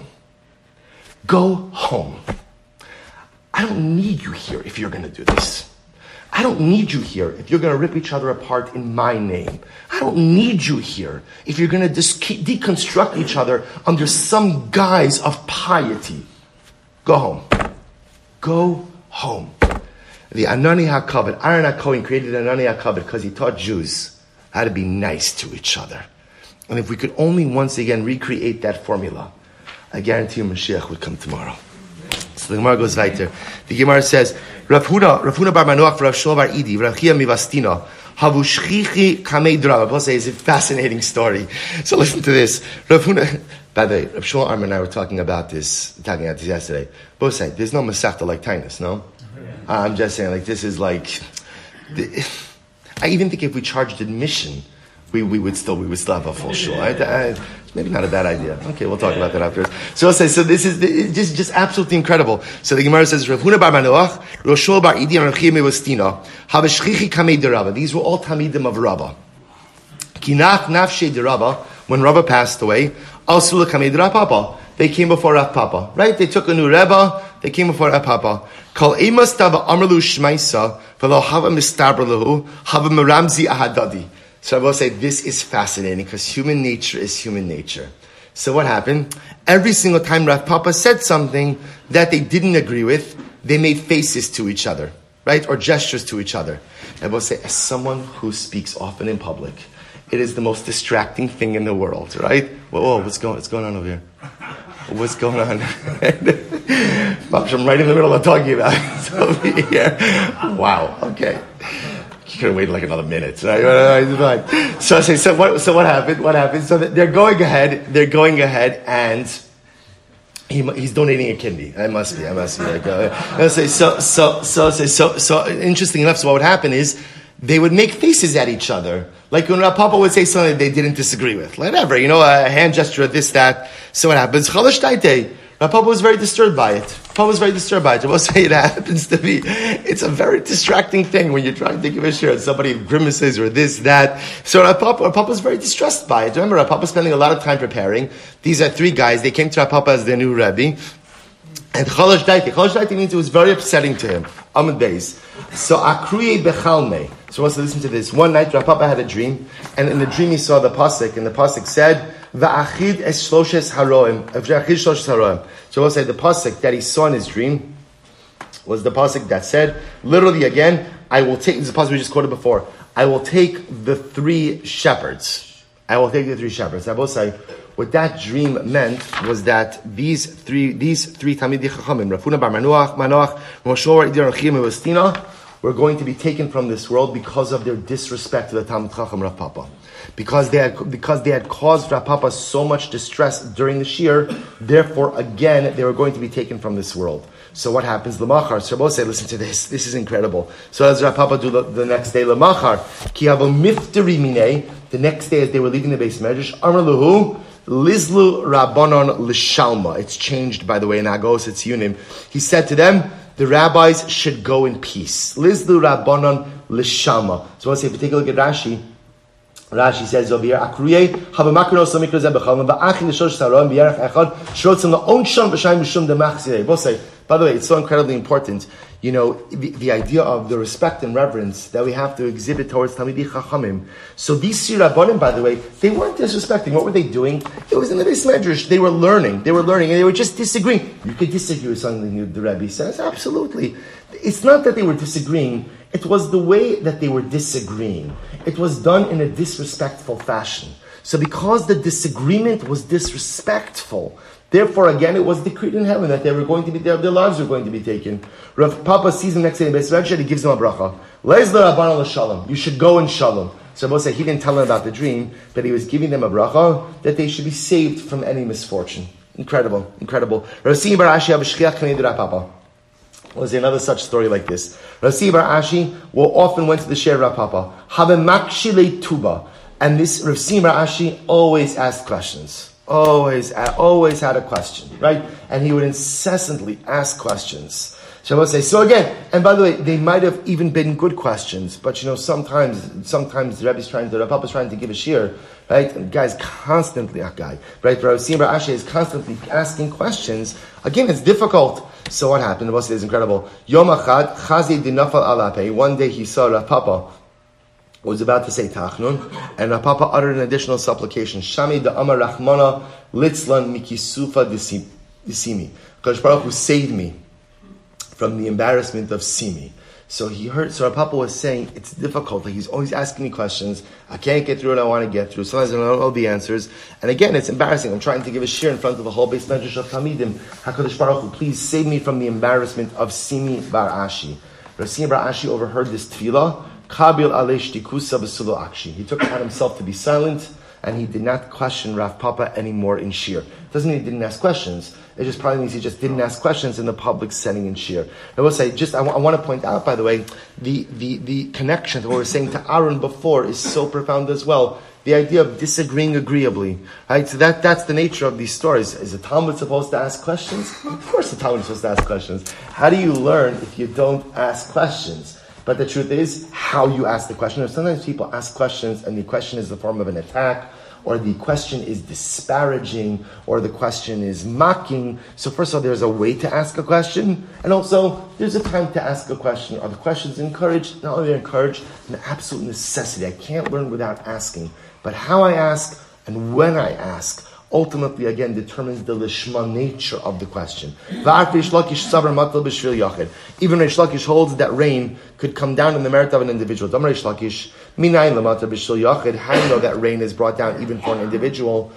Go home. I don't need you here if you're going to do this. I don't need you here if you're going to rip each other apart in my name. I don't need you here if you're going to dis- deconstruct each other under some guise of piety. Go home. Go home. The Anani HaKavod, Aaron HaKohen created Anani HaKavod because he taught Jews how to be nice to each other. And if we could only once again recreate that formula, I guarantee you Mashiach would come tomorrow. So the Gemara goes weiter. The Gemara says, Rav Huna, Rav Huna bar Manuach, Rav Shmuel bar Idi, Rav Chia mivastina, havu shchichi kamei drava. I'll say it's a fascinating story. So listen to this. Rav Huna, by the way, Rav Shmuel Arman and I were talking about this, talking about this yesterday. Both saying, there's no Masechta like Tainus, no? I'm just saying, like, this is like, I even think if we charged admission, we, we would still, we would still have a full shul. I, I, maybe not a bad idea. Okay, we'll talk about that afterwards. So I'll say, so this is it's just, just absolutely incredible. So the Gemara says, Rav Huna bar Manuach, Rav Shmuel bar Idi, and Rav Chia mivastina, havashchichi kamei de Rabba. These were all Tamidim of Rabba. Kinach nafshei de Rabba, when Rabba passed away, also kamei de Rav Papa. They came before Rav Papa, right? They took a new Rebbe, they came before Rav Papa. Kol emas tava amrlu shmaisa, v'lo hava mistaberlahu, hava meramzi ahadadi. So I will say this is fascinating because human nature is human nature. So what happened? Every single time Rav Papa said something that they didn't agree with, they made faces to each other, right? Or gestures to each other. I will say, as someone who speaks often in public, it is the most distracting thing in the world, right? Whoa, whoa what's going, what's going on over here? What's going on? I'm right in the middle of talking about it. Over here. Wow, okay. You could have waited like another minute. Right? So I say, so what, so what happened? What happened? So they're going ahead, they're going ahead and he, he's donating a kidney. I must be, I must be. Like, uh, say, so, so, so, so, so, so, interesting enough, so what would happen is they would make faces at each other. Like when Rav Papa would say something they didn't disagree with. Whatever, you know, a hand gesture, this, that. So what happens? Chalash Taitei. Rav Papa was very disturbed by it. Rav Papa was very disturbed by it. I will say it happens to be. It's a very distracting thing when you're trying to give a share and somebody grimaces or this, that. So Rav Papa, Rav Papa was very distressed by it. Remember, Rav Papa spending a lot of time preparing. These are three guys. They came to Rav Papa as their new Rebbe. And Chalash Daiti. Chalash Daiti means it was very upsetting to him. Amud Beis. So Akruye Bechalme. So wants to listen to this. One night, Rav Papa had a dream, and in the dream he saw the pasuk, and the pasuk said, "Va'achid es shloshes haroim." Va'achid shloshes haroim. So we'll say the pasuk that he saw in his dream was the pasuk that said, literally again, I will take. This is the pasuk we just quoted before. I will take the three shepherds. I will take the three shepherds. Rabosai, what that dream meant was that these three, these three Talmidei Chachamim, Rav Huna bar Manoach, Manoach, Moshe bar Idir, Chim, and Vestina, were going to be taken from this world because of their disrespect to the Talmid Chacham Rav Papa. Because they had, because they had caused Rav Papa so much distress during the Shir, therefore, again, they were going to be taken from this world. So what happens? Lamachar, Rabbi say, listen to this. This is incredible. So as Rav Papa do the, the next day, Lamachar, ki havo mifteri minei, the next day as they were leaving the base medrash, Amar Lahu, Lizlu Rabbanon Lishalma. It's changed, by the way, in Agos, it's Yunim. He said to them, the rabbis should go in peace. Lizlu Rabbanon Lishalma. So let's say, if you take a look at Rashi, Rashi says over here, Akruye, Habamakros Mikros Ebechal, and Ba'achin Shosh Saron, B'Yarech Echad, Shrotzim La'on Shon B'Shayim Mishum Demachzirei. Both say, by the way, it's so incredibly important, you know, the, the idea of the respect and reverence that we have to exhibit towards Talmidei Chachamim. So these Sir Rabbanim, by the way, they weren't disrespecting. What were they doing? It was in the Beis Medrash. They were learning. They were learning, and they were just disagreeing. You could disagree with something the Rebbe says. Absolutely. It's not that they were disagreeing. It was the way that they were disagreeing. It was done in a disrespectful fashion. So because the disagreement was disrespectful, therefore, again, it was decreed in heaven that they were going to be their, their lives were going to be taken. Rav Papa sees them next day in Beis Medrash, he gives them a bracha. Le'ez l'Rabbanan l'shalom. You should go in shalom. So Rabbi said he didn't tell them about the dream, but he was giving them a bracha that they should be saved from any misfortune. Incredible, incredible. Rav Simi bar Ashi Abishchiach Kanei Rav Papa. Was another such story like this. Rav Simi bar Ashi will often went to the Shir Rav Papa. Habemakshile tuba. And this Rav Simi bar Ashi always asked questions. Always, always had a question, right? And he would incessantly ask questions. So I would say, so again, and by the way, they might have even been good questions, but you know, sometimes, sometimes the Rebbe's trying to, the Papa's trying to give a shir, right? And the guy's constantly, a guy, right? Rav Simi bar Ashi is constantly asking questions. Again, it's difficult. So what happened? The Rebbe is incredible. Yom Achad, Chazi dinafal alape. One day he saw Rav Papa was about to say Tachnun, and Rav Papa uttered an additional supplication. Shami da Amar Rachmana Litzlan Mikisufa Disimi. Kadosh Baruch Hu saved me from the embarrassment of Simi. So he heard, so Rav Papa was saying, it's difficult. Like he's always asking me questions. I can't get through what I want to get through. Sometimes I don't know the answers. And again, it's embarrassing. I'm trying to give a shir in front of the whole Beis Medrash of Talmidim. HaKadosh Baruch Hu, please save me from the embarrassment of Simi bar Ashi. Rav Simi bar Ashi overheard this tefillah. Kabil alesh tikusa b'sulo akshi. He took it on himself to be silent, and he did not question Rav Papa anymore in shir. Doesn't mean he didn't ask questions. It just probably means he just didn't ask questions in the public setting in shir. I will say, just I, w- I want to point out, by the way, the, the, the connection to what we were saying to Aaron before is so profound as well. The idea of disagreeing agreeably, right? So that, that's the nature of these stories. Is the Talmud supposed to ask questions? Of course the Talmud is supposed to ask questions. How do you learn if you don't ask questions? But the truth is, how you ask the question. Sometimes people ask questions, and the question is the form of an attack, or the question is disparaging, or the question is mocking. So first of all, there's a way to ask a question, and also there's a time to ask a question. Are the questions encouraged? Not only encouraged, an absolute necessity. I can't learn without asking. But how I ask and when I ask ultimately, again, determines the lishma nature of the question. Even Reish Lakish holds that rain could come down in the merit of an individual. How do you know that rain is brought down even for an individual?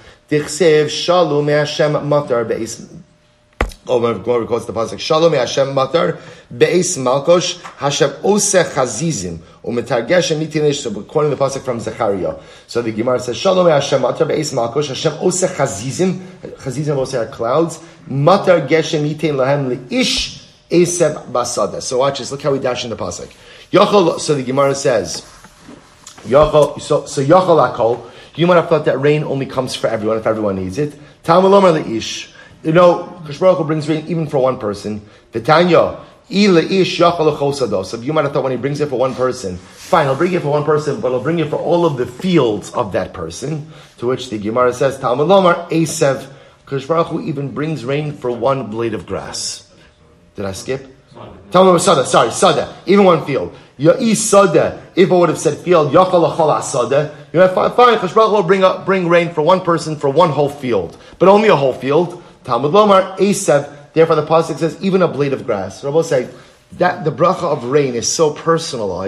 Oh, Gemara quotes the pasuk, Shalom Hashem Matar Beis Malkosh Hashem Oseh Chazizim Umetargesh Mitinish. So quoting the pasuk from Zechariah. So the Gemara says, Shalom Hashem Matar Beis Malkosh Hashem Oseh Chazizim. Chazizim also are clouds. Matar Geshem Mitin Lahem Leish Eseb Basada. So watch this. Look how we dash in the pasuk. Yochol. So the Gemara says, Yochol. So so Yochol Akol. You might have thought that rain only comes for everyone if everyone needs it. Talmud Leish. You know, Kadosh Baruch Hu brings rain even for one person. V'tanya, ish yachal l'chosado. So you might have thought when he brings it for one person, fine, he'll bring it for one person, but he'll bring it for all of the fields of that person. To which the Gemara says, Talmud Lomar, Esev, Kadosh Baruch Hu even brings rain for one blade of grass. Did I skip? Talmud Sada, sorry, Sada, even one field. Ya'i Sada, if I would have said field, yachal l'chol Sada, you know, fine, Kadosh Baruch Hu will bring, up, bring rain for one person for one whole field, but only a whole field. Talmud Lomar, Esev, therefore the pasuk says, even a blade of grass. Rabbi say, that the bracha of rain is so personalized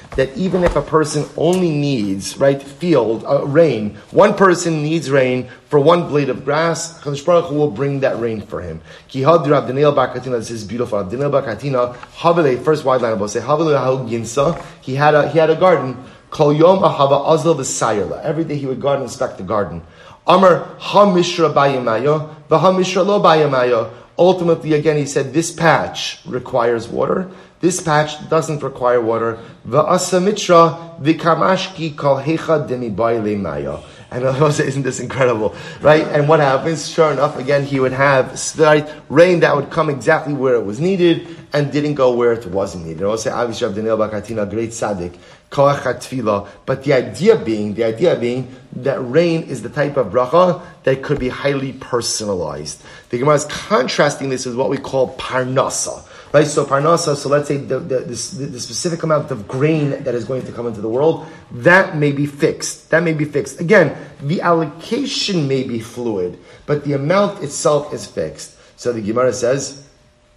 that even if a person only needs, right, field, uh, rain, one person needs rain for one blade of grass, Kadosh Baruch Hu will bring that rain for him. Ki had Rav Daniel Bar Katina, this is beautiful. Rav Daniel Bar Katina, Havele, first wide line of say, Havele Ha'u Ginsa, he had a, he had a garden, Kol Yom Ahava Azal V'Sayerla. Every day he would go and inspect the garden. Amar Ha Mishra Bayamayo, V'ha Mishra Lo Bayamayo. Ultimately, again, he said, this patch requires water. This patch doesn't require water. V'asa mitra v'kamashki kol hecha demi baile maya. And isn't this incredible, right? And what happens? Sure enough, again, he would have right, rain that would come exactly where it was needed and didn't go where it wasn't needed. I will say, obviously, Daniel Bar Katina, great tzaddik, koach hatfila. But the idea being, the idea being that rain is the type of bracha that could be highly personalized. The Gemara is contrasting this with what we call parnasa. Right, so parnasa, so let's say the, the, the, the specific amount of grain that is going to come into the world, that may be fixed. That may be fixed. Again, the allocation may be fluid, but the amount itself is fixed. So the Gemara says,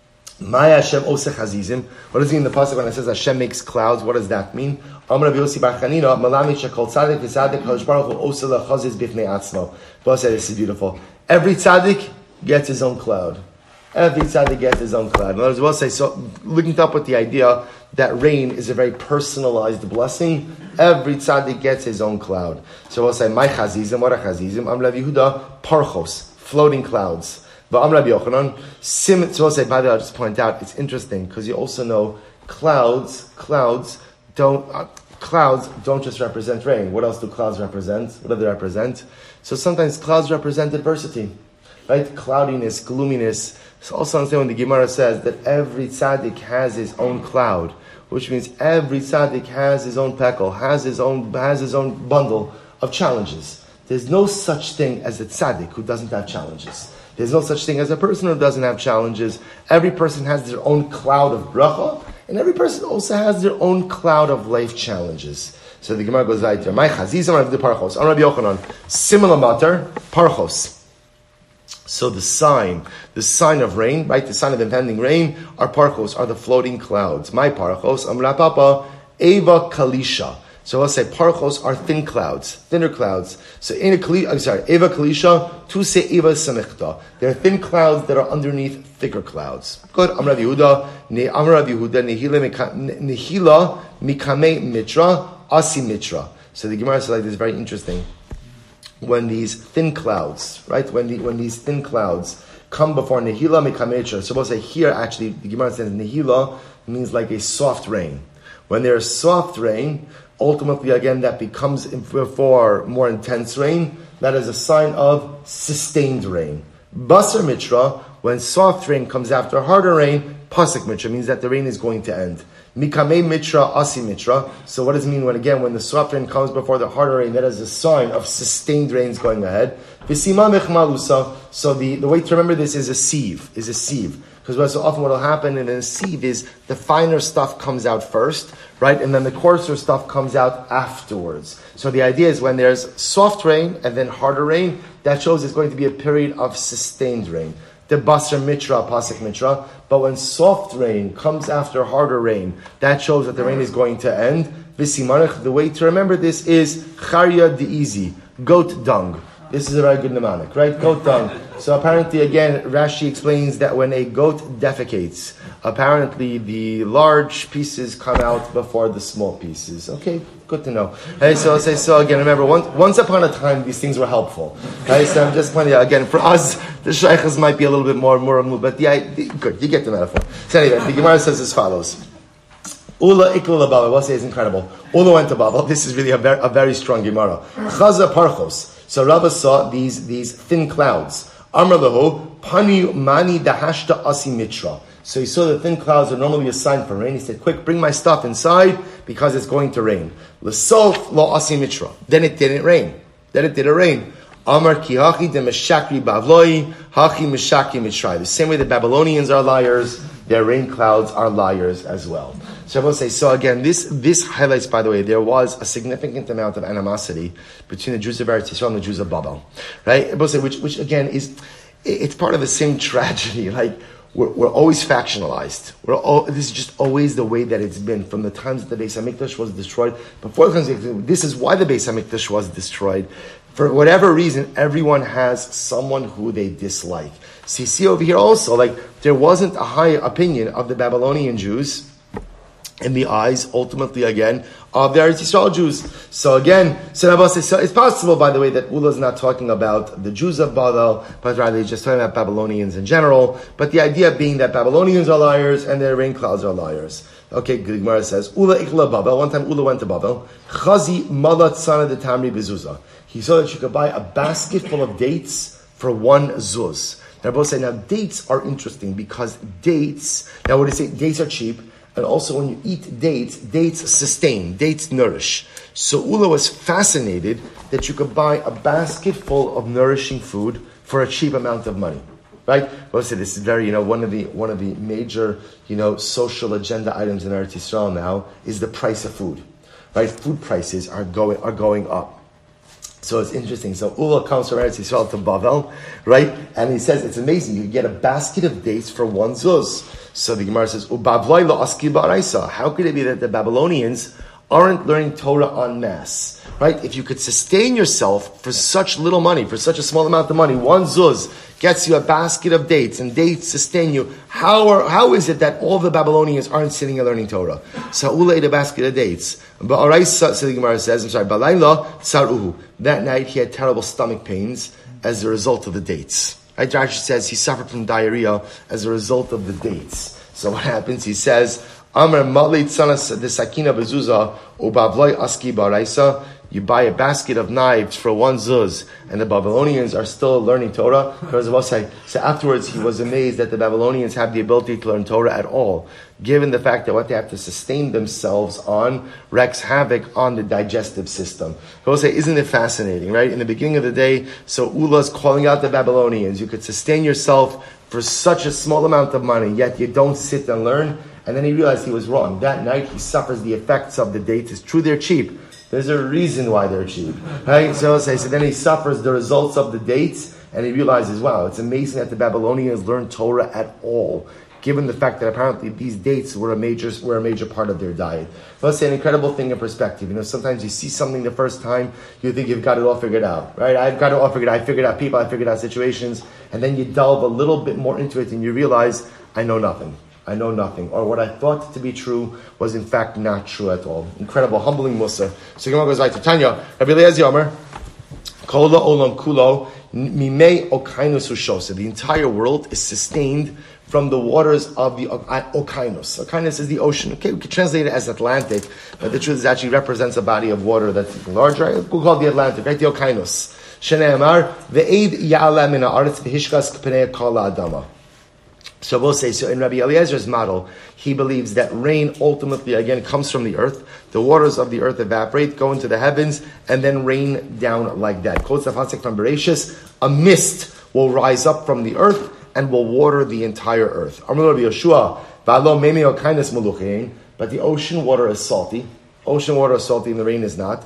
Maya Hashem osech hazizim. What does it mean in the pasuk when it says Hashem makes clouds? What does that mean? Amar Rabbi Yossi Bar Chanina, Malami shekol tzaddik v'tzaddik Kadosh Baruch Hu oseh lechaziz bifnei atzmo. Both said this is beautiful. Every tzaddik gets his own cloud. Every tzaddik gets his own cloud. In other words, we'll say, so linking up with the idea that rain is a very personalized blessing, every tzaddik gets his own cloud. So we'll say, my chazizim, what are chazizim? Am Rav Yehuda, parchos, floating clouds. But Am Rabbi Yochanan, sim, so we'll say, by the way, I'll just point out, it's interesting, because you also know clouds, clouds don't, uh, clouds don't just represent rain. What else do clouds represent? What do they represent? So sometimes clouds represent adversity. Right? Cloudiness, gloominess. So also understand when the Gemara says that every tzaddik has his own cloud, which means every tzaddik has his own pekel, has his own has his own bundle of challenges. There's no such thing as a tzaddik who doesn't have challenges. There's no such thing as a person who doesn't have challenges. Every person has their own cloud of bracha, and every person also has their own cloud of life challenges. So the Gemara goes right there. My chazizim are the parchos. On Rabbi Yochanan, similar matter, parchos. So the sign, the sign of rain, right? The sign of impending rain are parchos, are the floating clouds. My parchos, Amra Papa, Eva Kalisha. So I'll say parchos are thin clouds, thinner clouds. So in a kli, I'm sorry, Eva Kalisha, to say Eva Samichta. They're thin clouds that are underneath thicker clouds. Good. Amra Yehuda, Ne Amra Yehuda, Nehila Mikame Mitra, Asi Mitra. So the Gemara says like this is very interesting. When these thin clouds, right? When the, when these thin clouds come before Nehila Mikametra, so we'll say here actually, the Gemara says Nehila means like a soft rain. When there's soft rain, ultimately again that becomes before more intense rain, that is a sign of sustained rain. Basar Mitra, when soft rain comes after harder rain, Pasik Mitra means that the rain is going to end. Mikame Mitra, Asi Mitra. So what does it mean when again, when the soft rain comes before the harder rain, that is a sign of sustained rains going ahead. Visima Mechmalusa. So the, the way to remember this is a sieve, is a sieve. Because so often what will happen in a sieve is the finer stuff comes out first, right? And then the coarser stuff comes out afterwards. So the idea is when there's soft rain and then harder rain, that shows it's going to be a period of sustained rain. The Basar Mitra, Pasik Mitra. But when soft rain comes after harder rain, that shows that the rain is going to end. Visimarech, the way to remember this is Charya Deizi, goat dung. This is a very good mnemonic, right? Goat dung. So apparently, again, Rashi explains that when a goat defecates, apparently the large pieces come out before the small pieces. Okay, good to know. Hey, so say so again. Remember, once, once upon a time, these things were helpful. Okay, so I'm just pointing out again. For us, the shaykhs might be a little bit more more but the, the good. You get the metaphor. So anyway, the Gemara says as follows. Ula ikla Babel. We'll say it's incredible. Ula went to Babel. This is really a very, a very strong Gemara. Chaza parchos. So Rabbah saw these these thin clouds. Amar lehu pani mani dahashta asi mitra. So he saw the thin clouds are normally a sign for rain. He said, quick, bring my stuff inside because it's going to rain. L'sof lo asi mitra. Then it didn't rain. Then it didn't rain. Amar ki hachi de meshakri bavloi hachi meshakri mitrai. The same way the Babylonians are liars, their rain clouds are liars as well. So I will say, so again, this this highlights, by the way, there was a significant amount of animosity between the Jews of Eretz Yisrael and the Jews of Babel, right? I will say, which which again is, it's part of the same tragedy. Like, we're, we're always factionalized. We're all, this is just always the way that it's been from the times that the Beis Hamikdash was destroyed. Before the times, this is why the Beis Hamikdash was destroyed. For whatever reason, everyone has someone who they dislike. So you see over here also, like, there wasn't a high opinion of the Babylonian Jews in the eyes, ultimately, again, of the Eretz Yisrael Jews. So again, so it's possible, by the way, that Ula is not talking about the Jews of Babel, but rather he's just talking about Babylonians in general. But the idea being that Babylonians are liars and their rain clouds are liars. Okay, Gemara says, Ula ikla Babel. One time Ula went to Babel. Chazi malat sana de tamri bezuzah. He saw that you could buy a basket full of dates for one zuz. Now, both say, now dates are interesting because dates, now what do you say? Dates are cheap. And also when you eat dates, dates sustain, dates nourish. So Ula was fascinated that you could buy a basket full of nourishing food for a cheap amount of money. Right? Well, say this is very, you know, one of the one of the major, you know, social agenda items in Eretz Yisrael now is the price of food. Right? Food prices are going are going up. So it's interesting. So Ula comes from Eretz Yisrael to Bavel, right? And he says it's amazing. You get a basket of dates for one zuz. So the Gemara says, "Ubavloi lo aski ba'araisa." How could it be that the Babylonians aren't learning Torah en masse? Right? If you could sustain yourself for such little money, for such a small amount of money, one zuz gets you a basket of dates, and dates sustain you. How are, how is it that all the Babylonians aren't sitting and learning Torah? So Ula ate a basket of dates. Ba'araisa, so the Gemara says, I'm sorry, Balayla tsaruhu. That night he had terrible stomach pains as a result of the dates. Right? Rashi says he suffered from diarrhea as a result of the dates. So what happens? He says, Amar Mali Tsanas the Sakina Bezuza Ubavloi Aski Baraisa. You buy a basket of knives for one zuz, and the Babylonians are still learning Torah. So afterwards, he was amazed that the Babylonians have the ability to learn Torah at all, given the fact that what they have to sustain themselves on wreaks havoc on the digestive system. I will say, isn't it fascinating, right? In the beginning of the day, so Ula's calling out the Babylonians. You could sustain yourself for such a small amount of money, yet you don't sit and learn. And then he realized he was wrong. That night, he suffers the effects of the dates. It's true, they're cheap. There's a reason why they're cheap, right? So, so then he suffers the results of the dates, and he realizes, wow, it's amazing that the Babylonians learned Torah at all, given the fact that apparently these dates were a major were a major part of their diet. Let's say an incredible thing in perspective. You know, sometimes you see something the first time, you think you've got it all figured out, right? I've got it all figured out. I figured out people, I figured out situations, and then you delve a little bit more into it, and you realize, I know nothing. I know nothing. Or what I thought to be true was in fact not true at all. Incredible, humbling Musa. So Gemara goes right to Tanya. Rabbi Eliezer Yomer, Kola Olam Kulo, Mimei Okainus Ushose. The entire world is sustained from the waters of the Okainus. Okainus is the ocean. Okay, we can translate it as Atlantic, but the truth is it actually represents a body of water that's larger. We'll call it the Atlantic, right? The Okainus. Shene'emar, Ve'ed Ya'ala Min Ha'aretz V'hishkas K'penei Kol Ha'adama. So we'll say, so in Rabbi Eliezer's model, he believes that rain ultimately, again, comes from the earth. The waters of the earth evaporate, go into the heavens, and then rain down like that. Quotes the Pasuk from Bereshis, a mist will rise up from the earth and will water the entire earth. But the ocean water is salty. Ocean water is salty and the rain is not.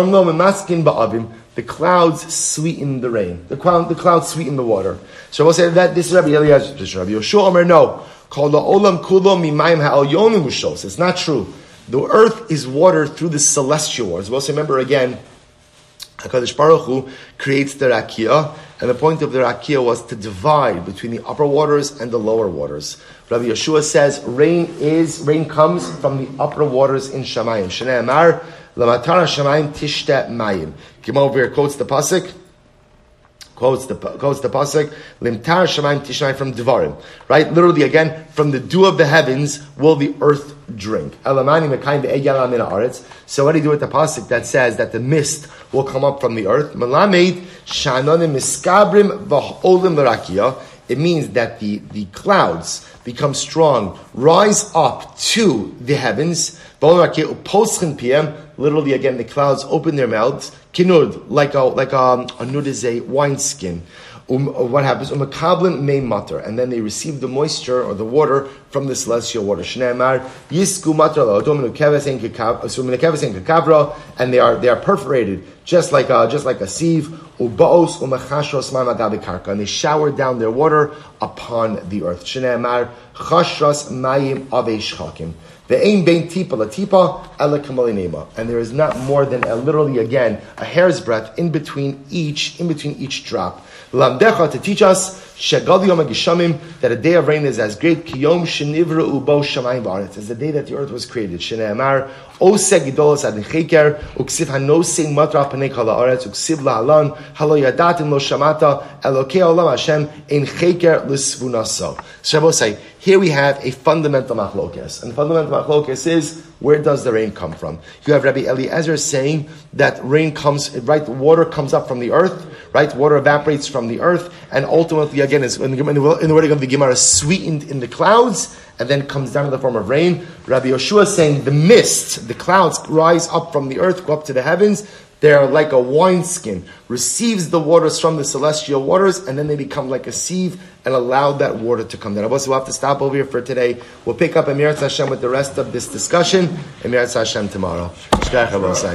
The clouds sweeten the rain. The cloud, the clouds sweeten the water. So we'll say that this is Rabbi Eliezer. This is Rabbi Yoshua Omer, no. Called the olam kulo mimayim ha'alyonim ushos. It's not true. The earth is watered through the celestial waters. We'll say, remember again, HaKadosh Baruch Hu creates the rakia, and the point of the rakia was to divide between the upper waters and the lower waters. Rabbi Yeshua says, rain is, rain comes from the upper waters in Shamayim. Shnei Amar, Lamatara Shamayim Tishta Mayim. Come over here, quotes the pasuk. Quotes the quotes the pasuk. Limtar Shamayim Tishta from Devarim. Right, literally again, from the dew of the heavens will the earth drink. Elamani Mekayim Ve'egyala Min Haaretz. So what do you do with the pasuk that says that the mist will come up from the earth? Malamed Shanonim Miskabrim V'Olim L'Rakia. It means that the, the clouds become strong, rise up to the heavens. Literally, again, the clouds open their mouths. Kinud, like a like a, a nud is a wineskin. Um, what happens? Umakablim may mutter, and then they receive the moisture or the water from the celestial water. Shneimar yisku matra, and they are they are perforated just like a, just like a sieve. Ubaos umachashros ma'am agabe karka, and they showered down their water upon the earth. Shneimar chashras mayim avesh chakim. The aim bein tipa la tipa ela kamalinema, and there is not more than a, literally again a hair's breadth in between each in between each drop. Lamdecha, to teach us shegal yom hagishamim, that a day of rain is as great kiyom shenivra ubo shamayim ba'aretz, as the day that the earth was created. Shneimar oseh gidolos ad necheker uksiv hanosing matra panei kol haaretz uksiv la'alan halo yadatim lo shamata elokei olam Hashem ein cheker l'svunaso. Shabbosai, here we have a fundamental machlokes, and the fundamental machlokes is, where does the rain come from? You have Rabbi Eliezer saying that rain comes, right, water comes up from the earth, right, water evaporates from the earth, and ultimately, again, is in the, in the, in the wording of the Gemara, sweetened in the clouds, and then comes down in the form of rain. Rabbi Yoshua is saying the mist, the clouds rise up from the earth, go up to the heavens. They are like a wineskin, receives the waters from the celestial waters, and then they become like a sieve and allow that water to come down. We'll have to stop over here for today. We'll pick up Emirat Hashem with the rest of this discussion. Emirat Hashem tomorrow. Shkach Habosai.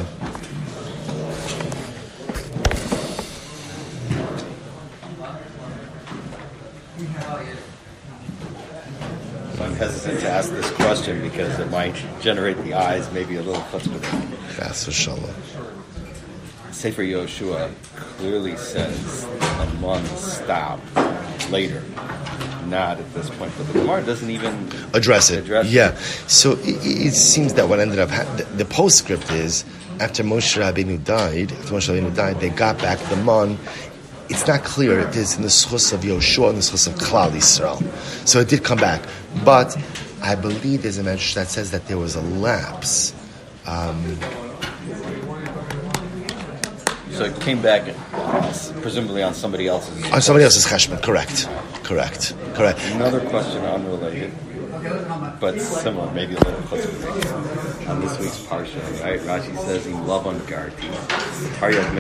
I'm hesitant to ask this question because it might generate the eyes maybe a little chutzpah. Chas v'shalom. Sefer Yoshua clearly says a month stop later, not at this point. But the Gemara doesn't even address it. Address yeah. It. So it, it seems that what ended up ha- the, the postscript is after Moshe Rabbeinu died, after Moshe Rabbeinu died, they got back the man. It's not clear it is in the schus of Yoshua and the schus of Klal Yisrael. So it did come back, but I believe there's a message that says that there was a lapse. Um, So it came back, uh, presumably on somebody else's. On somebody else's cheshbon, correct, correct, correct. Another question unrelated, but similar, maybe a little closer on this week's parsha, right? Rashi says in Lavan Garti,